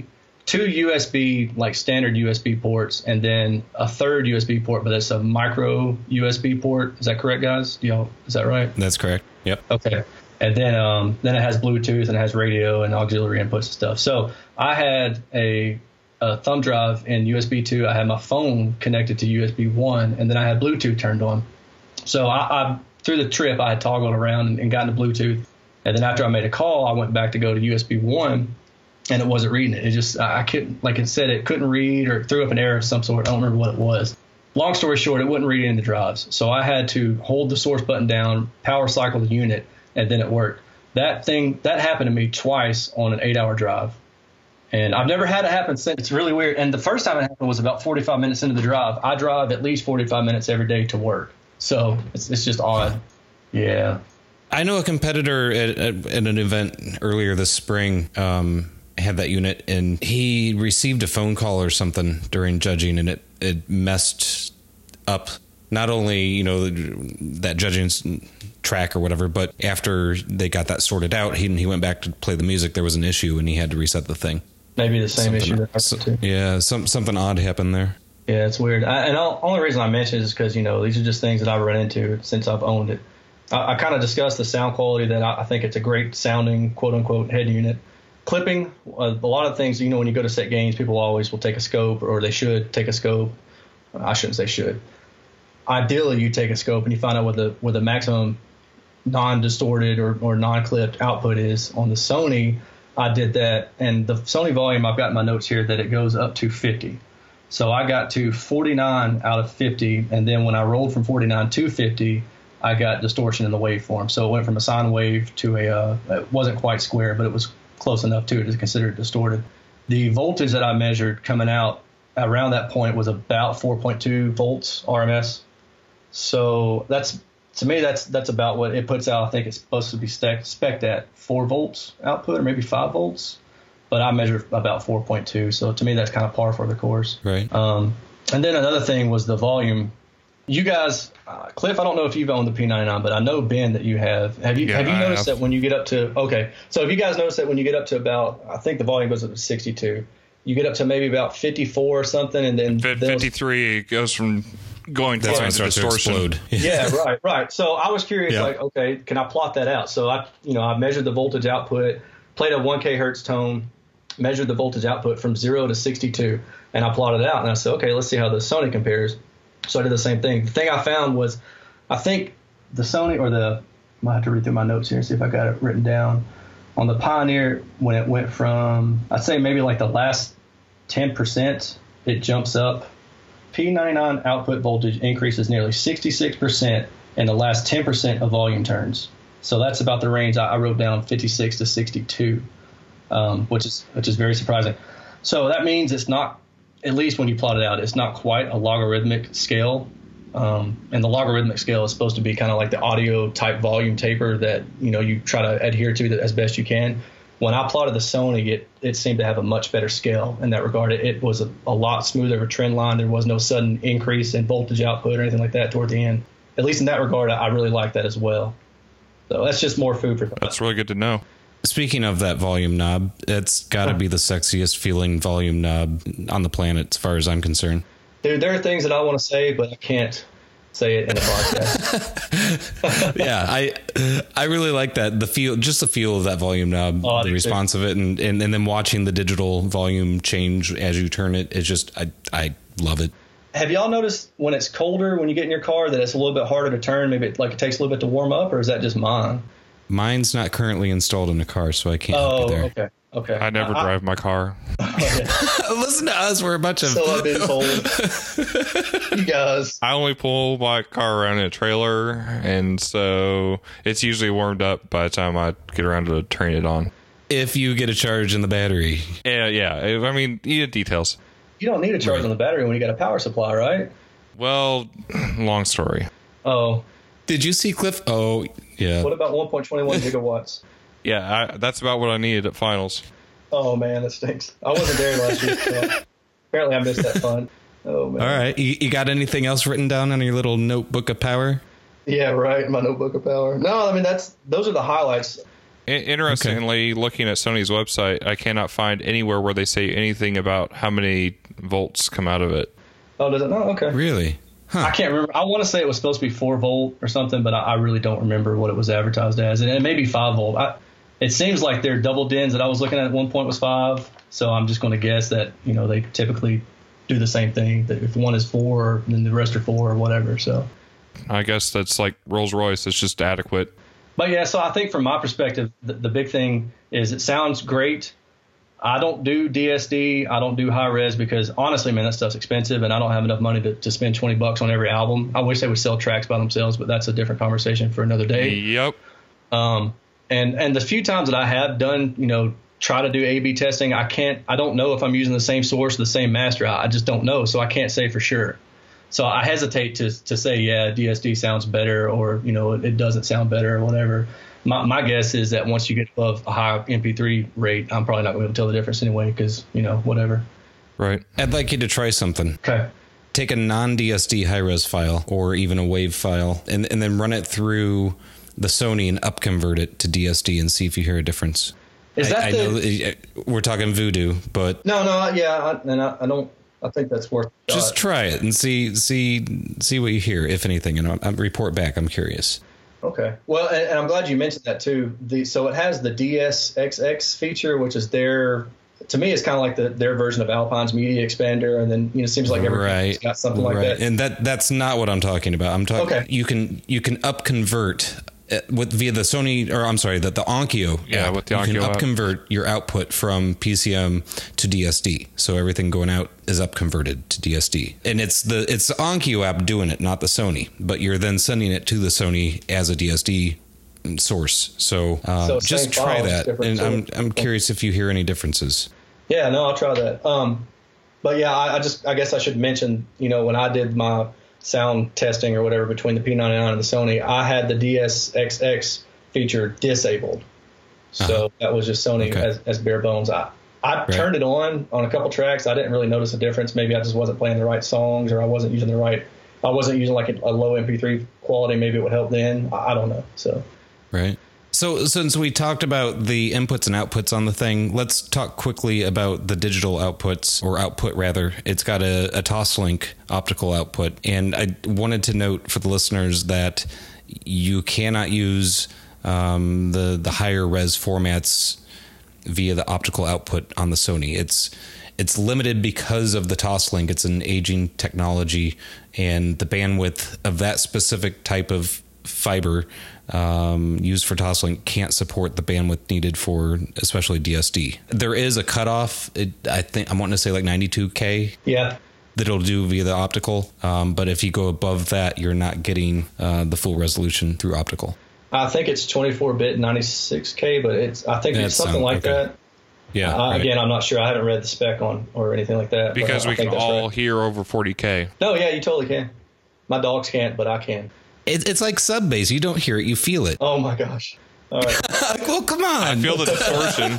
2 USB, like standard USB ports, and then a third USB port, but it's a micro USB port. Is that correct, guys? Is that right? That's correct. Yep. Okay. And then it has Bluetooth and it has radio and auxiliary inputs and stuff. So I had a thumb drive in USB 2. I had my phone connected to USB 1, and then I had Bluetooth turned on. So I through the trip, I had toggled around and gotten to Bluetooth. And then after I made a call, I went back to go to USB 1, and it wasn't reading it. It just, I couldn't, like it said, it couldn't read or threw up an error of some sort. I don't remember what it was. Long story short, it wouldn't read any of the drives. So I had to hold the source button down, power cycle the unit, and then it worked. That happened to me twice on an 8-hour drive. And I've never had it happen since. It's really weird. And the first time it happened was about 45 minutes into the drive. I drive at least 45 minutes every day to work. So it's just odd. Yeah. I know a competitor at an event earlier this spring had that unit, and he received a phone call or something during judging, and it messed up not only, that judging track or whatever, but after they got that sorted out, he went back to play the music. There was an issue, and he had to reset the thing. Maybe the same issue that happened too. Yeah, something odd happened there. Yeah, it's weird. And the only reason I mention it is because, these are just things that I've run into since I've owned it. I kind of discussed the sound quality, that I think it's a great sounding, quote unquote, head unit. Clipping, a lot of things, when you go to set gains, people always will take a scope, or they should take a scope. I shouldn't say should. Ideally, you take a scope and you find out what the maximum non-distorted or non-clipped output is. On the Sony, I did that, and the Sony volume, I've got in my notes here that it goes up to 50. So I got to 49 out of 50, and then when I rolled from 49 to 50, I got distortion in the waveform. So it went from a sine wave to it wasn't quite square, but it was close enough to it to consider it distorted. The voltage that I measured coming out around that point was about 4.2 volts RMS. So to me, that's about what it puts out. I think it's supposed to be spec'd at 4 volts output, or maybe 5 volts. But I measured about 4.2. So to me, that's kind of par for the course. Right. And then another thing was the volume. You guys, Cliff, I don't know if you've owned the P99, but I know, Ben, that you have. Have you noticed that when you get up to, okay, so have you guys noticed that when you get up to about, I think the volume goes up to 62, you get up to maybe about 54 or something, and then 53 goes from going to distortion. Yeah, right. So I was curious, okay, can I plot that out? So I measured the voltage output, played a 1K hertz tone, measured the voltage output from 0 to 62, and I plotted it out, and I said, okay, let's see how the Sony compares. So I did the same thing. The thing I found was, I think the Sony, I might have to read through my notes here and see if I got it written down. On the Pioneer, when it went from, I'd say maybe like the last 10%, it jumps up. P99 output voltage increases nearly 66% in the last 10% of volume turns. So that's about the range I wrote down, 56 to 62, which is very surprising. So that means it's not, at least when you plot it out, it's not quite a logarithmic scale. And the logarithmic scale is supposed to be kind of like the audio type volume taper that, you try to adhere to as best you can. When I plotted the Sony, it seemed to have a much better scale in that regard. It was a lot smoother of a trend line. There was no sudden increase in voltage output or anything like that toward the end. At least in that regard, I really like that as well. So that's just more food for thought. That's really good to know. Speaking of that volume knob, it's got to be the sexiest feeling volume knob on the planet, as far as I'm concerned. Dude, there are things that I want to say, but I can't say it in a podcast. Yeah, I really like that. The feel of that volume knob, the response of it, and then watching the digital volume change as you turn it. It's just, I love it. Have y'all noticed when it's colder, when you get in your car, that it's a little bit harder to turn? Maybe it takes a little bit to warm up, or is that just mine? Mine's not currently installed in a car, so I can't help you there. Okay. I never drive my car. Listen to us. We're a bunch of... So I've been told. You guys. I only pull my car around in a trailer, and so it's usually warmed up by the time I get around to turning it on. If you get a charge in the battery. Yeah. I mean, you get details. You don't need a charge on the battery when you got a power supply, right? Well, long story. Oh. Did you see Cliff? Oh, yeah. What about 1.21 gigawatts? Yeah, that's about what I needed at finals. Oh, man, that stinks. I wasn't there last year, so apparently I missed that fun. Oh, man. All right. You got anything else written down on your little notebook of power? Yeah, right. My notebook of power. No, I mean, those are the highlights. Interestingly, looking at Sony's website, I cannot find anywhere where they say anything about how many volts come out of it. Oh, does it? No, okay. Really? Huh. I can't remember. I want to say it was supposed to be 4 volt or something, but I really don't remember what it was advertised as. And it may be 5 volt. It seems like their double DINs that I was looking at one point was 5. So I'm just going to guess that, they typically do the same thing. That if one is 4, then the rest are 4 or whatever. So I guess that's like Rolls-Royce. It's just adequate. But yeah, so I think from my perspective, the big thing is it sounds great. I don't do DSD. I don't do high res because honestly, man, that stuff's expensive and I don't have enough money to spend $20 on every album. I wish they would sell tracks by themselves, but that's a different conversation for another day. Yep. And the few times that I have done, try to do A/B testing, I don't know if I'm using the same source, the same master. I just don't know. So I can't say for sure. So I hesitate to say, yeah, DSD sounds better or, it doesn't sound better or whatever. My guess is that once you get above a high MP3 rate, I'm probably not going to be able to tell the difference anyway because, whatever. Right. I'd like you to try something. Okay. Take a non-DSD high-res file or even a WAV file and then run it through the Sony and upconvert it to DSD and see if you hear a difference. Is that I know we're talking Voodoo, but... No, yeah, I don't... I think that's worth it. Just try it and see what you hear, if anything, and I'll report back. I'm curious. Okay. Well, and I'm glad you mentioned that too. So it has the DSXX feature, which is to me, it's kind of like their version of Alpine's media expander, and then it seems like everybody's got something like that. And that's not what I'm talking about. I'm talking. Okay. You can upconvert via the Sony, or I'm sorry, the Onkyo. Yeah, app, with the you can Onkyo app. upconvert your output from PCM to DSD. So everything going out is upconverted to DSD, and it's the Onkyo app doing it, not the Sony. But you're then sending it to the Sony as a DSD source. So just try that, and I'm curious if you hear any differences. Yeah, no, I'll try that. But yeah, I guess I should mention, when I did my sound testing or whatever between the P99 and the Sony, I had the DSXX feature disabled. So that was just Sony as bare bones. I turned it on a couple tracks. I didn't really notice a difference. Maybe I just wasn't playing the right songs, or I wasn't using like a low MP3 quality. Maybe it would help then. I don't know. So right. So since we talked about the inputs and outputs on the thing, let's talk quickly about the digital outputs, or output rather. It's got a Toslink optical output, and I wanted to note for the listeners that you cannot use the higher res formats via the optical output on the Sony. It's limited because of the Toslink. It's an aging technology, and the bandwidth of that specific type of fiber used for Toslink can't support the bandwidth needed for especially DSD. There is a cutoff. I think I'm wanting to say like 92K. Yeah. That it'll do via the optical. But if you go above that, you're not getting the full resolution through optical. I think it's 24-bit 96K, but I think it's something like that. Yeah. Right. Again, I'm not sure. I haven't read the spec on or anything like that. Because we can all hear over 40K. No, yeah, you totally can. My dogs can't, but I can. It's like sub bass. You don't hear it, you feel it. Oh my gosh! All right. Well, come on. I feel the distortion.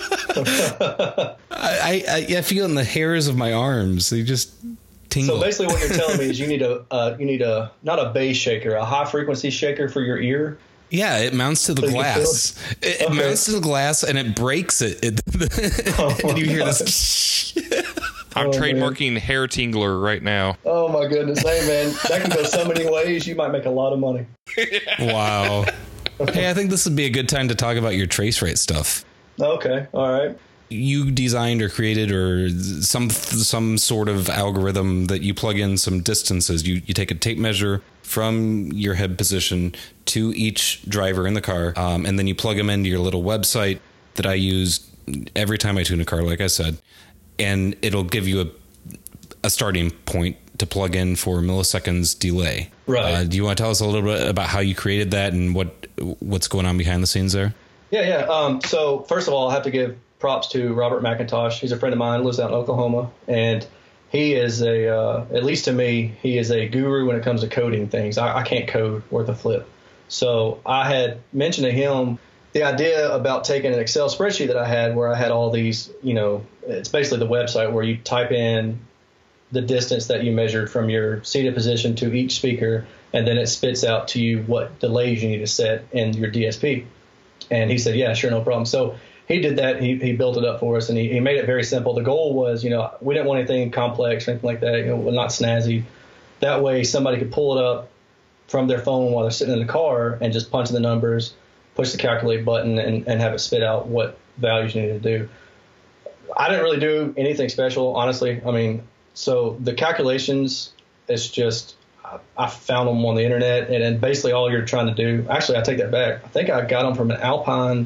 I feel it in the hairs of my arms. They just tingle. So basically, what you're telling me is you need a not a bass shaker, a high frequency shaker for your ear. Yeah, it mounts to the glass. It mounts to the glass and it breaks it. And you hear this. I'm trademarking hair tingler right now. Oh my goodness. Hey man, that can go so many ways. You might make a lot of money. Wow. Hey, I think this would be a good time to talk about your trace rate stuff. Okay. All right. You designed or created or some sort of algorithm that you plug in some distances. You take a tape measure from your head position to each driver in the car, and then you plug them into your little website that I use every time I tune a car, like I said, and it'll give you a starting point to plug in for milliseconds delay. Right. Do you want to tell us a little bit about how you created that and what's going on behind the scenes there? Yeah. So first of all, I have to give props to Robert McIntosh. He's a friend of mine, lives out in Oklahoma, and he is at least to me, he is a guru when it comes to coding things. I can't code worth a flip. So I had mentioned to him the idea about taking an Excel spreadsheet that I had where I had all these, it's basically the website where you type in the distance that you measured from your seated position to each speaker, and then it spits out to you what delays you need to set in your DSP. And he said, yeah, sure, no problem. So he did that. He built it up for us, and he made it very simple. The goal was, we didn't want anything complex or anything like that, not snazzy. That way somebody could pull it up from their phone while they're sitting in the car and just punch in the numbers, push the calculate button, and have it spit out what values you need to do. I didn't really do anything special, honestly. I mean, so the calculations, it's just, I found them on the internet, and then basically all you're trying to do, actually, I take that back. I think I got them from an Alpine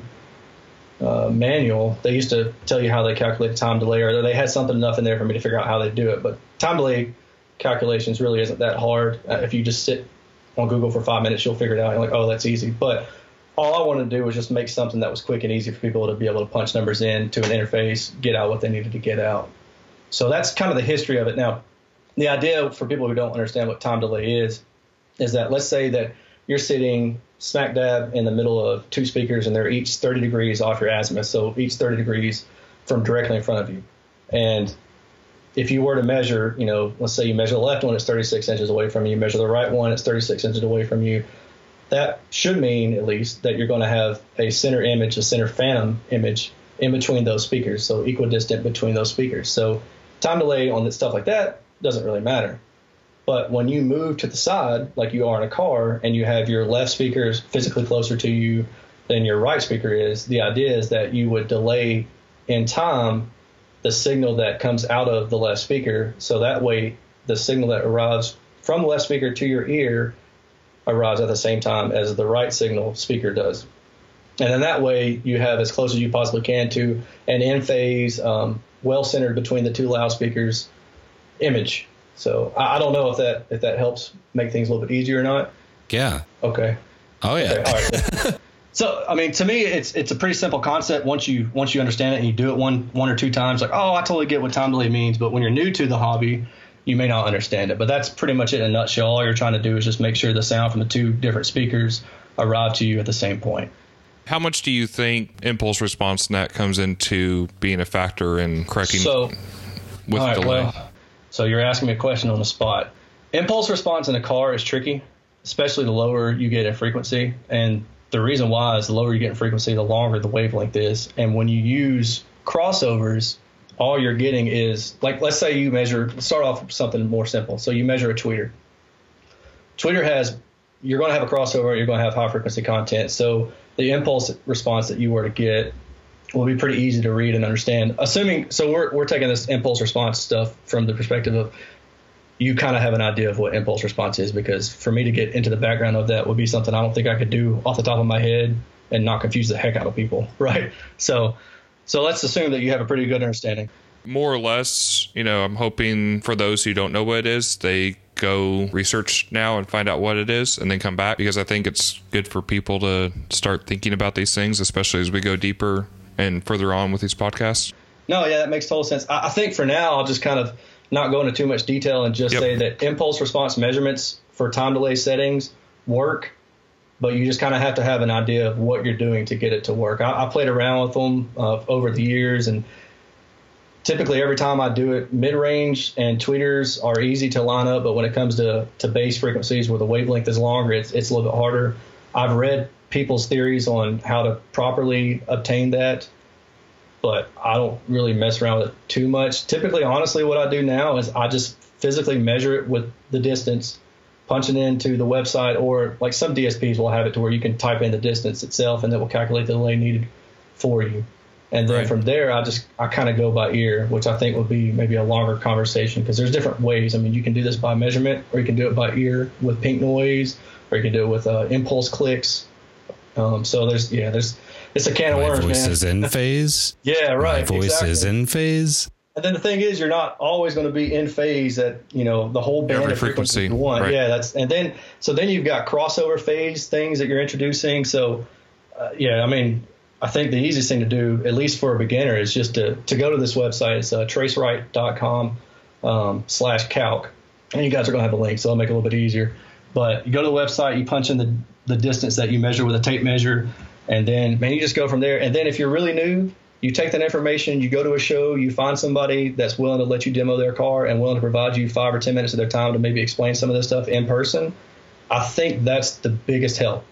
manual. They used to tell you how they calculate time delay, or they had something enough in there for me to figure out how they do it. But time delay calculations really isn't that hard. If you just sit on Google for 5 minutes, you'll figure it out. You're like, oh, that's easy. But all I wanted to do was just make something that was quick and easy for people to be able to punch numbers in to an interface, get out what they needed to get out. So that's kind of the history of it. Now, the idea for people who don't understand what time delay is that let's say that you're sitting smack dab in the middle of two speakers and they're each 30 degrees off your azimuth, so each 30 degrees from directly in front of you. And if you were to measure, let's say you measure the left one, it's 36 inches away from you. You measure the right one, it's 36 inches away from you. That should mean, at least, that you're going to have a center image, a center phantom image in between those speakers, so equidistant between those speakers. So time delay on stuff like that doesn't really matter. But when you move to the side, like you are in a car, and you have your left speakers physically closer to you than your right speaker is, the idea is that you would delay in time the signal that comes out of the left speaker, so that way the signal that arrives from the left speaker to your ear arrives at the same time as the right signal speaker does. And then that way you have as close as you possibly can to an in-phase, well-centered between the two loudspeakers image. So I don't know if that helps make things a little bit easier or not. Yeah. Okay. Oh, yeah. Okay, all right. So, I mean, to me, it's a pretty simple concept once you understand it and you do it one or two times. Like, oh, I totally get what time delay means. But when you're new to the hobby, you may not understand it. But that's pretty much it in a nutshell. All you're trying to do is just make sure the sound from the two different speakers arrive to you at the same point. How much do you think impulse response net comes into being a factor in correcting with delay? So you're asking me a question on the spot. Impulse response in a car is tricky, especially the lower you get in frequency. And the reason why is the lower you get in frequency, the longer the wavelength is. And when you use crossovers, all you're getting is, like, let's say you measure, let's start off with something more simple. So you measure a tweeter. Tweeter you're going to have a crossover, you're going to have high frequency content. So the impulse response that you were to get will be pretty easy to read and understand. So we're taking this impulse response stuff from the perspective of you kind of have an idea of what impulse response is, because for me to get into the background of that would be something I don't think I could do off the top of my head and not confuse the heck out of people, right? So let's assume that you have a pretty good understanding. More or less, I'm hoping for those who don't know what it is, they go research now and find out what it is and then come back, because I think it's good for people to start thinking about these things, especially as we go deeper and further on with these podcasts. No, yeah, that makes total sense. I think for now, I'll just kind of not go into too much detail and just say that impulse response measurements for time delay settings work, but you just kind of have to have an idea of what you're doing to get it to work. I played around with them over the years, and typically every time I do it, mid-range and tweeters are easy to line up, but when it comes to bass frequencies where the wavelength is longer, it's a little bit harder. I've read people's theories on how to properly obtain that, but I don't really mess around with it too much. Typically, honestly, what I do now is I just physically measure it with the distance, punch it into the website, or like some DSPs will have it to where you can type in the distance itself and it will calculate the delay needed for you. And then from there, I kind of go by ear, which I think would be maybe a longer conversation, because there's different ways. I mean, you can do this by measurement, or you can do it by ear with pink noise, or you can do it with impulse clicks. So there's it's a can of worms, man. My voice is in phase. Yeah, right. My voice is in phase. And then the thing is, you're not always going to be in phase at, the whole band of frequency you want. Right. Yeah, then you've got crossover phase things that you're introducing. So, I think the easiest thing to do, at least for a beginner, is just to go to this website. It's traceright.com /calc. And you guys are going to have a link, so it'll make it a little bit easier. But you go to the website, you punch in the distance that you measure with a tape measure, and then, you just go from there. And then if you're really new, you take that information, you go to a show, you find somebody that's willing to let you demo their car and willing to provide you 5 or 10 minutes of their time to maybe explain some of this stuff in person. I think that's the biggest help.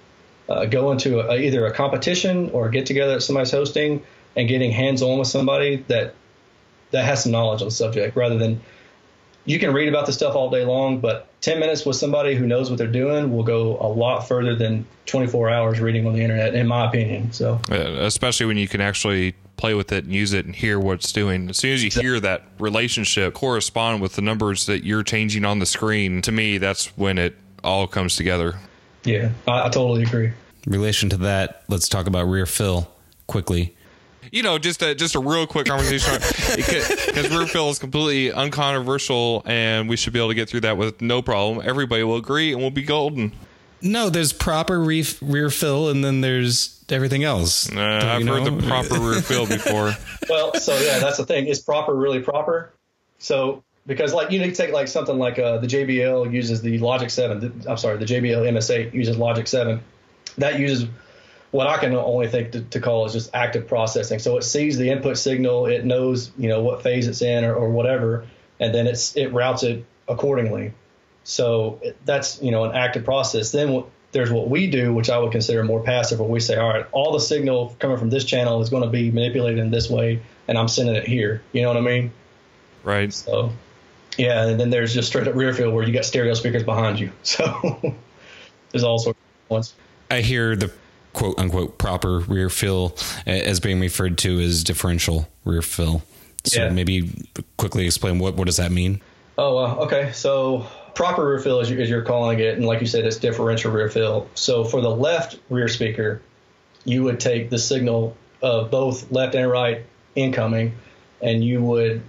go into either a competition or a get together that somebody's hosting and getting hands on with somebody that has some knowledge on the subject, rather than you can read about this stuff all day long, but 10 minutes with somebody who knows what they're doing will go a lot further than 24 hours reading on the internet, in my opinion. So, especially when you can actually play with it and use it and hear what it's doing. As soon as you hear that relationship correspond with the numbers that you're changing on the screen, to me, that's when it all comes together. Yeah, I totally agree. In relation to that, let's talk about rear fill quickly. You know, just a real quick conversation, because rear fill is completely uncontroversial, and we should be able to get through that with no problem. Everybody will agree, and we'll be golden. No, there's proper rear fill, and then there's everything else. I've heard the proper rear fill before. Well, so yeah, that's the thing. Is proper really proper? So because like you take like something like the JBL uses the Logic 7. The JBL MS8 uses Logic 7. That uses what I can only think to call is just active processing. So it sees the input signal, it knows, what phase it's in or whatever, and then it routes it accordingly. So that's, an active process. Then there's what we do, which I would consider more passive, where we say, all right, all the signal coming from this channel is going to be manipulated in this way, and I'm sending it here. You know what I mean? Right. So, yeah, and then there's just straight up rear fill where you got stereo speakers behind you. So there's all sorts of ones. I hear the quote unquote proper rear fill as being referred to as differential rear fill. So maybe quickly explain what does that mean? Oh, okay. So proper rear fill, as you're calling it, and like you said, it's differential rear fill. So for the left rear speaker, you would take the signal of both left and right incoming, and you would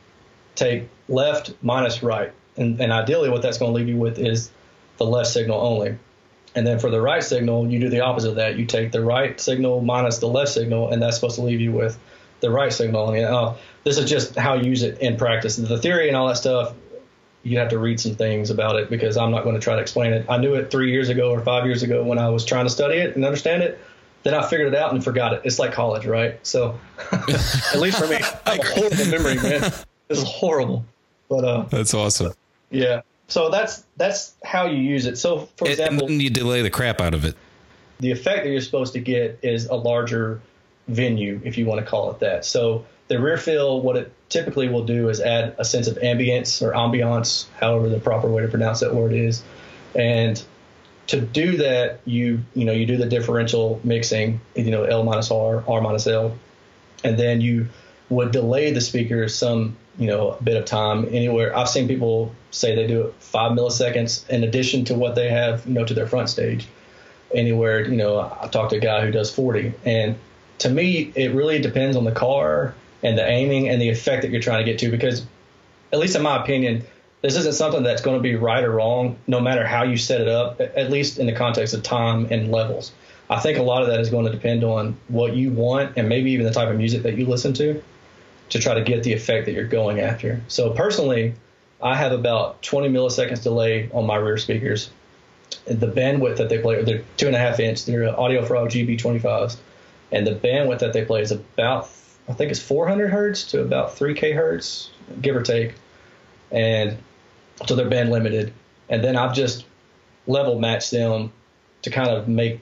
take left minus right. And ideally what that's going to leave you with is the left signal only. And then for the right signal, you do the opposite of that. You take the right signal minus the left signal, and that's supposed to leave you with the right signal. And this is just how you use it in practice. The theory and all that stuff, you have to read some things about it, because I'm not going to try to explain it. I knew it 3 years ago or 5 years ago when I was trying to study it and understand it. Then I figured it out and forgot it. It's like college, right? So at least for me, I have a horrible memory, man. This is horrible. But that's awesome. Yeah. So that's how you use it. So, for example, and you delay the crap out of it. The effect that you're supposed to get is a larger venue, if you want to call it that. So the rear fill, what it typically will do is add a sense of ambience or ambiance, however the proper way to pronounce that word is. And to do that, you do the differential mixing, L minus R, R minus L, and then you would delay the speaker some a bit of time anywhere. I've seen people say they do it 5 milliseconds in addition to what they have, to their front stage. Anywhere, I talked to a guy who does 40. And to me, it really depends on the car and the aiming and the effect that you're trying to get to, because at least in my opinion, this isn't something that's going to be right or wrong, no matter how you set it up, at least in the context of time and levels. I think a lot of that is going to depend on what you want and maybe even the type of music that you listen to try to get the effect that you're going after. So personally, I have about 20 milliseconds delay on my rear speakers. The bandwidth that they play, they're 2.5 inch, they're Audiofrog GB25s, and the bandwidth that they play is about, I think it's 400 hertz to about 3K hertz, give or take. And so they're band limited. And then I've just level matched them to kind of make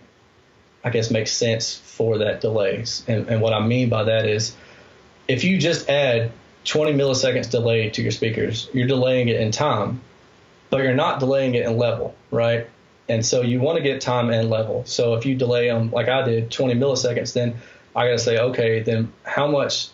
sense for that delays. And what I mean by that is, if you just add 20 milliseconds delay to your speakers, you're delaying it in time, but you're not delaying it in level, right? And so you want to get time and level. So if you delay them like I did, 20 milliseconds, then I got to say, okay, then how much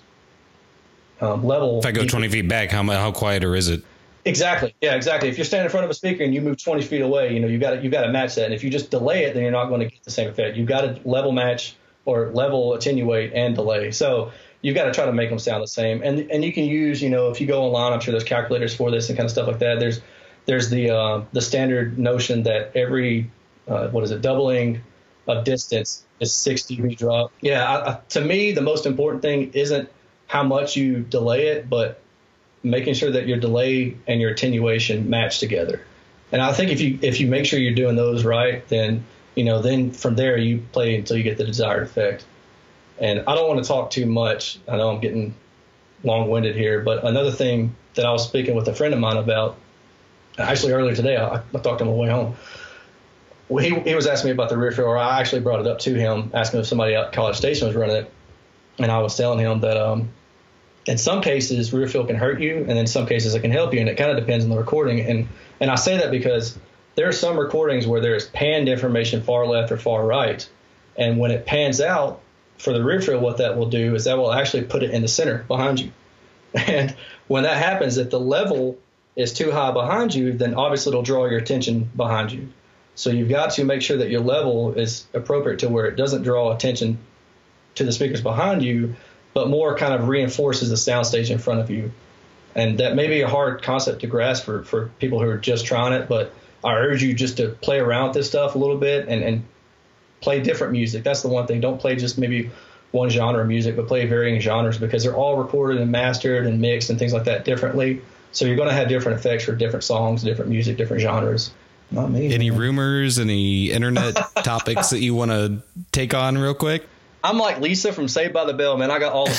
level? If I go 20 feet back, how quieter is it? Exactly. Yeah, exactly. If you're standing in front of a speaker and you move 20 feet away, you got to match that. And if you just delay it, then you're not going to get the same effect. You've got to level match or level attenuate and delay. So you've got to try to make them sound the same. And you can use, if you go online, I'm sure there's calculators for this and kind of stuff like that. There's the standard notion that every, doubling of distance is 6 dB drop. Yeah, to me, the most important thing isn't how much you delay it, but making sure that your delay and your attenuation match together. And I think if you make sure you're doing those right, then, then from there you play until you get the desired effect. And I don't want to talk too much. I know I'm getting long-winded here, but another thing that I was speaking with a friend of mine about, actually earlier today, I talked to him on the way home. Well, he was asking me about the rear fill, or I actually brought it up to him, asking if somebody at College Station was running it. And I was telling him that in some cases, rear fill can hurt you, and in some cases it can help you, and it kind of depends on the recording. And I say that because there are some recordings where there's panned information far left or far right, and when it pans out for the rear fill, what that will do is that will actually put it in the center behind you. And when that happens, if the level is too high behind you, then obviously it'll draw your attention behind you. So you've got to make sure that your level is appropriate to where it doesn't draw attention to the speakers behind you, but more kind of reinforces the soundstage in front of you. And that may be a hard concept to grasp for people who are just trying it, but I urge you just to play around with this stuff a little bit and play different music. That's the one thing. Don't play just maybe one genre of music, but play varying genres, because they're all recorded and mastered and mixed and things like that differently. So you're going to have different effects for different songs, different music, different genres. Not me. Any rumors, any internet topics that you want to take on real quick? I'm like Lisa from Saved by the Bell, man. I got all the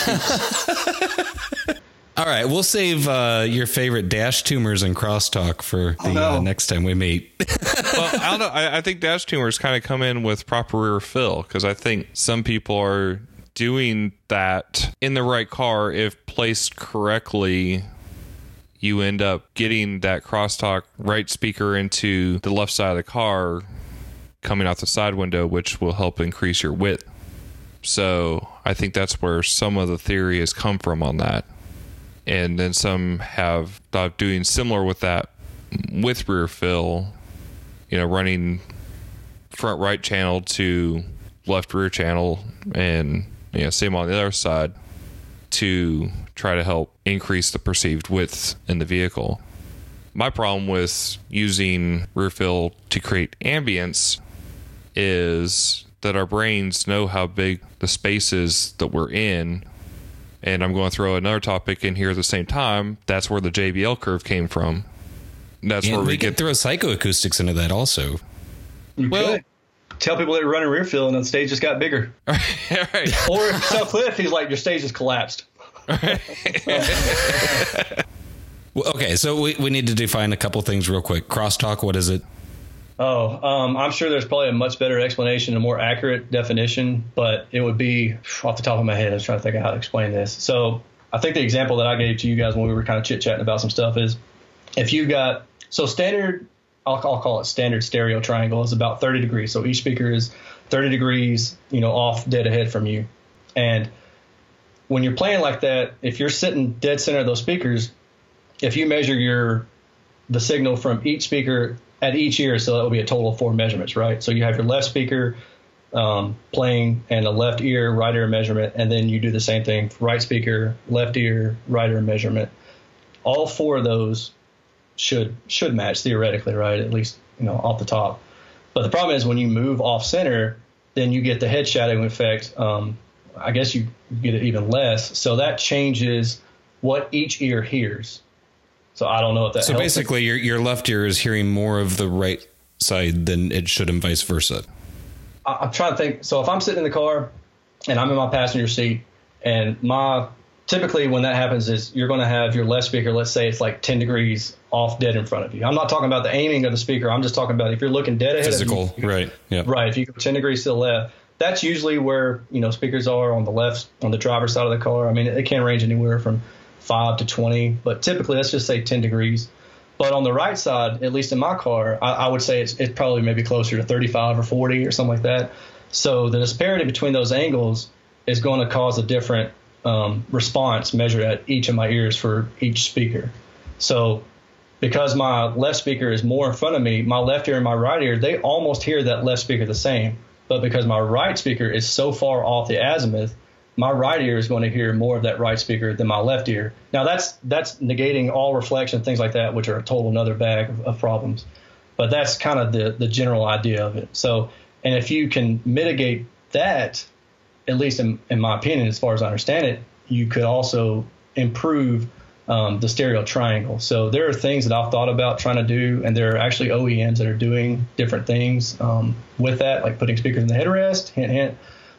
scoops. All right, we'll save your favorite dash tumors and crosstalk for the next time we meet. Well, I don't know. I think dash tumors kind of come in with proper rear fill, because I think some people are doing that in the right car. If placed correctly, you end up getting that crosstalk right speaker into the left side of the car coming out the side window, which will help increase your width. So I think that's where some of the theory has come from on that. And then some have thought doing similar with that with rear fill, running front right channel to left rear channel, and same on the other side, to try to help increase the perceived width in the vehicle. My problem with using rear fill to create ambience is that our brains know how big the space is that we're in. And I'm going to throw another topic in here at the same time. That's where the JBL curve came from. That's where we could throw psychoacoustics into that also. You could tell people they're running rear fill and the stage just got bigger. Right. Or if tell Cliff, he's like, your stage just collapsed. Well, okay, so we need to define a couple things real quick. Crosstalk, what is it? I'm sure there's probably a much better explanation, a more accurate definition, but it would be off the top of my head. I was trying to think of how to explain this. So I think the example that I gave to you guys when we were kind of chit-chatting about some stuff is if you got – so standard – I'll call it standard stereo triangle is about 30 degrees. So each speaker is 30 degrees, off dead ahead from you. And when you're playing like that, if you're sitting dead center of those speakers, if you measure the signal from each speaker – at each ear, so that will be a total of 4 measurements, right? So you have your left speaker playing and a left ear, right ear measurement, and then you do the same thing, right speaker, left ear, right ear measurement. All 4 of those should match theoretically, right? At least, off the top. But the problem is when you move off center, then you get the head shadowing effect. I guess you get it even less. So that changes what each ear hears. So I don't know if that So helps. basically your left ear is hearing more of the right side than it should and vice versa. I'm trying to think. So if I'm sitting in the car and I'm in my passenger seat and typically when that happens is you're going to have your left speaker, let's say it's like 10 degrees off dead in front of you. I'm not talking about the aiming of the speaker. I'm just talking about if you're looking dead ahead Physical, of you. right. Yeah. Right. If you go 10 degrees to the left, that's usually where, speakers are on the left, on the driver's side of the car. I mean, it can range anywhere from 5 to 20, but typically let's just say 10 degrees. But on the right side, at least in my car, I would say it's probably maybe closer to 35 or 40 or something like that. So the disparity between those angles is going to cause a different response measured at each of my ears for each speaker. So because my left speaker is more in front of me, my left ear and my right ear, they almost hear that left speaker the same. But because my right speaker is so far off the azimuth, my right ear is going to hear more of that right speaker than my left ear. Now, that's negating all reflection, things like that, which are a total another bag of problems. But that's kind of the general idea of it. So, and if you can mitigate that, at least in my opinion, as far as I understand it, you could also improve the stereo triangle. So there are things that I've thought about trying to do, and there are actually OEMs that are doing different things with that, like putting speakers in the headrest, hint, hint.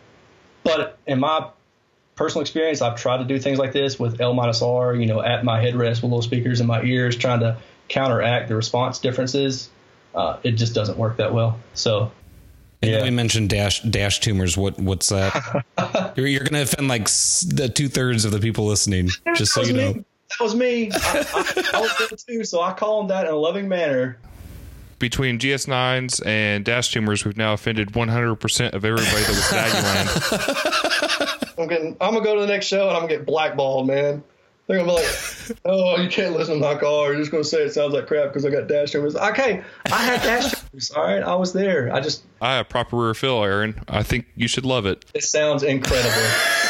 But in my personal experience, I've tried to do things like this with L-R, at my headrest with little speakers in my ears, trying to counteract the response differences. it just doesn't work that well. So. And then we mentioned dash tumors. What's that? You're going to offend like the 2/3 of the people listening. Just so you know, that was me. I was there too. So I call them that in a loving manner. Between GS9s and dash tumors, we've now offended 100% of everybody that was Daguland. I'm gonna go to the next show and I'm gonna get blackballed, man. They're gonna be like, "Oh, you can't listen to my car. You're just gonna say it sounds like crap because I got dash tumors." Okay, I had dash tumors. All right, I was there. I have proper rear fill, Aaron. I think you should love it. It sounds incredible.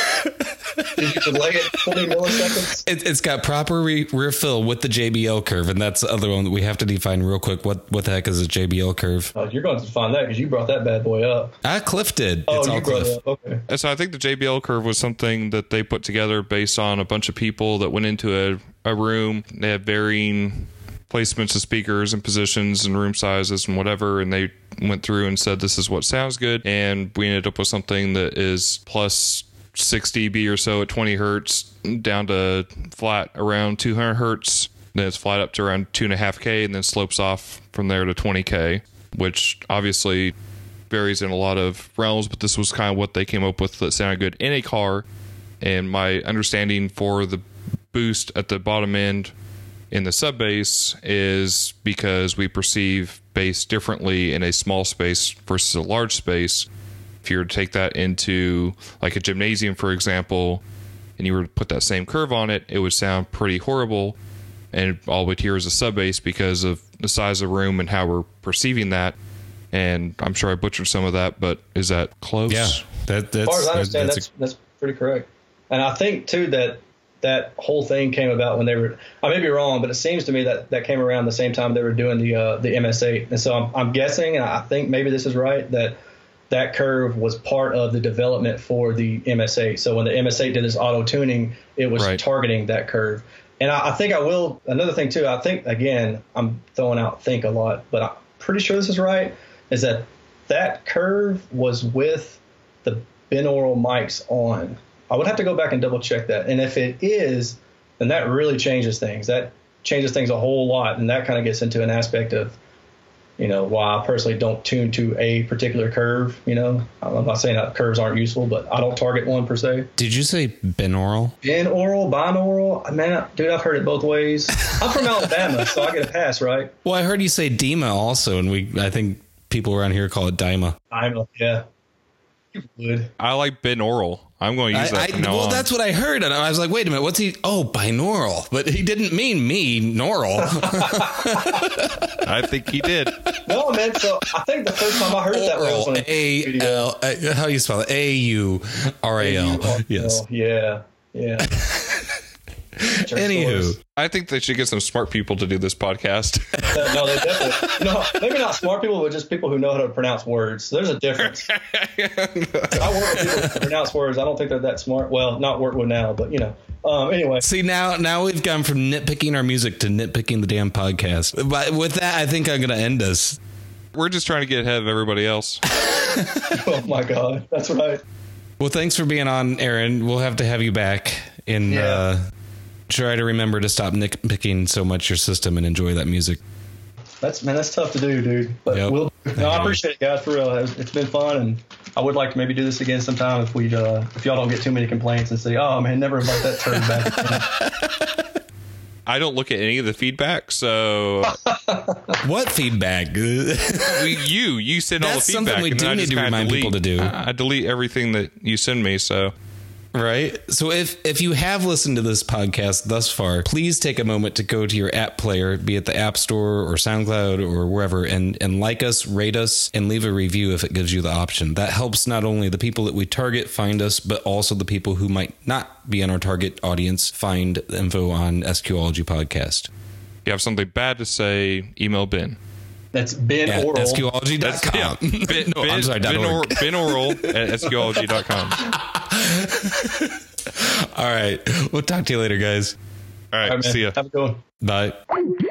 Did you delay it 20 milliseconds? It's got proper rear fill with the JBL curve, and that's the other one that we have to define real quick. What the heck is a JBL curve? Oh, you're going to find that because you brought that bad boy up. Cliff did. Oh, it's you all brought Cliff. it up. Okay. And so I think the JBL curve was something that they put together based on a bunch of people that went into a room. They had varying placements of speakers and positions and room sizes and whatever, and they went through and said this is what sounds good, and we ended up with something that is plus 6 dB or so at 20 hertz down to flat around 200 hertz. Then it's flat up to around 2.5K and then slopes off from there to 20K, which obviously varies in a lot of realms, but this was kind of what they came up with that sounded good in a car. And my understanding for the boost at the bottom end in the sub bass is because we perceive bass differently in a small space versus a large space. If you were to take that into like a gymnasium, for example, and you were to put that same curve on it, it would sound pretty horrible. And all we'd hear is a sub bass because of the size of the room and how we're perceiving that. And I'm sure I butchered some of that, but is that close? Yeah, that's as far as I understand, that's pretty correct. And I think too that whole thing came about when they were. I may be wrong, but it seems to me that came around the same time they were doing the MS8. And so I'm guessing, and I think maybe this is right, that curve was part of the development for the MS8. So when the MS8 did its auto tuning, it was targeting that curve. And I think another thing too, I think, again, I'm throwing out think a lot, but I'm pretty sure this is right, is that curve was with the binaural mics on. I would have to go back and double check that. And if it is, then that really changes things. That changes things a whole lot. And that kind of gets into an aspect of, why I personally don't tune to a particular curve. I'm not saying that curves aren't useful, but I don't target one per se. Did you say binaural? Binaural. Man, dude, I've heard it both ways. I'm from Alabama, so I get a pass, right? Well, I heard you say DIMA also, and I think people around here call it DIMA. DIMA, yeah. You would. I like binaural. I'm going to use that from now on. That's what I heard. And I was like, wait a minute, what's he? Oh, binaural. But he didn't mean me, naural. I think he did. No, man. So I think the first time I heard it that way was on A-L. How do you spell it? A-U-R-A-L. Yes. Yeah. Anywho, I think they should get some smart people to do this podcast. No, they definitely. No, maybe not smart people, but just people who know how to pronounce words. There's a difference. I work with people who pronounce words. I don't think they're that smart. Well, not work with now, but anyway. See, now we've gone from nitpicking our music to nitpicking the damn podcast. But with that, I think I'm going to end us. We're just trying to get ahead of everybody else. Oh my God, that's right. Well, thanks for being on, Aaron. We'll have to have you back in. Try to remember to stop nitpicking so much your system and enjoy that music. That's tough to do, dude. But I appreciate it, guys. For real, it's been fun, and I would like to maybe do this again sometime if y'all don't get too many complaints and say, "Oh man, never invite that turd back." I don't look at any of the feedback, so what feedback? You send all the feedback. That's something we do need to remind people to do. I delete everything that you send me, so. Right. So if you have listened to this podcast thus far, please take a moment to go to your app player, be it the App Store or SoundCloud or wherever, and like us, rate us, and leave a review if it gives you the option. That helps not only the people that we target find us, but also the people who might not be in our target audience find info on SQology Podcast. If you have something bad to say, email Ben. That's binaural. At SQology.com. I'm sorry, binaural at SQology.com. All right. We'll talk to you later, guys. All right. See ya. Have a good one. Bye.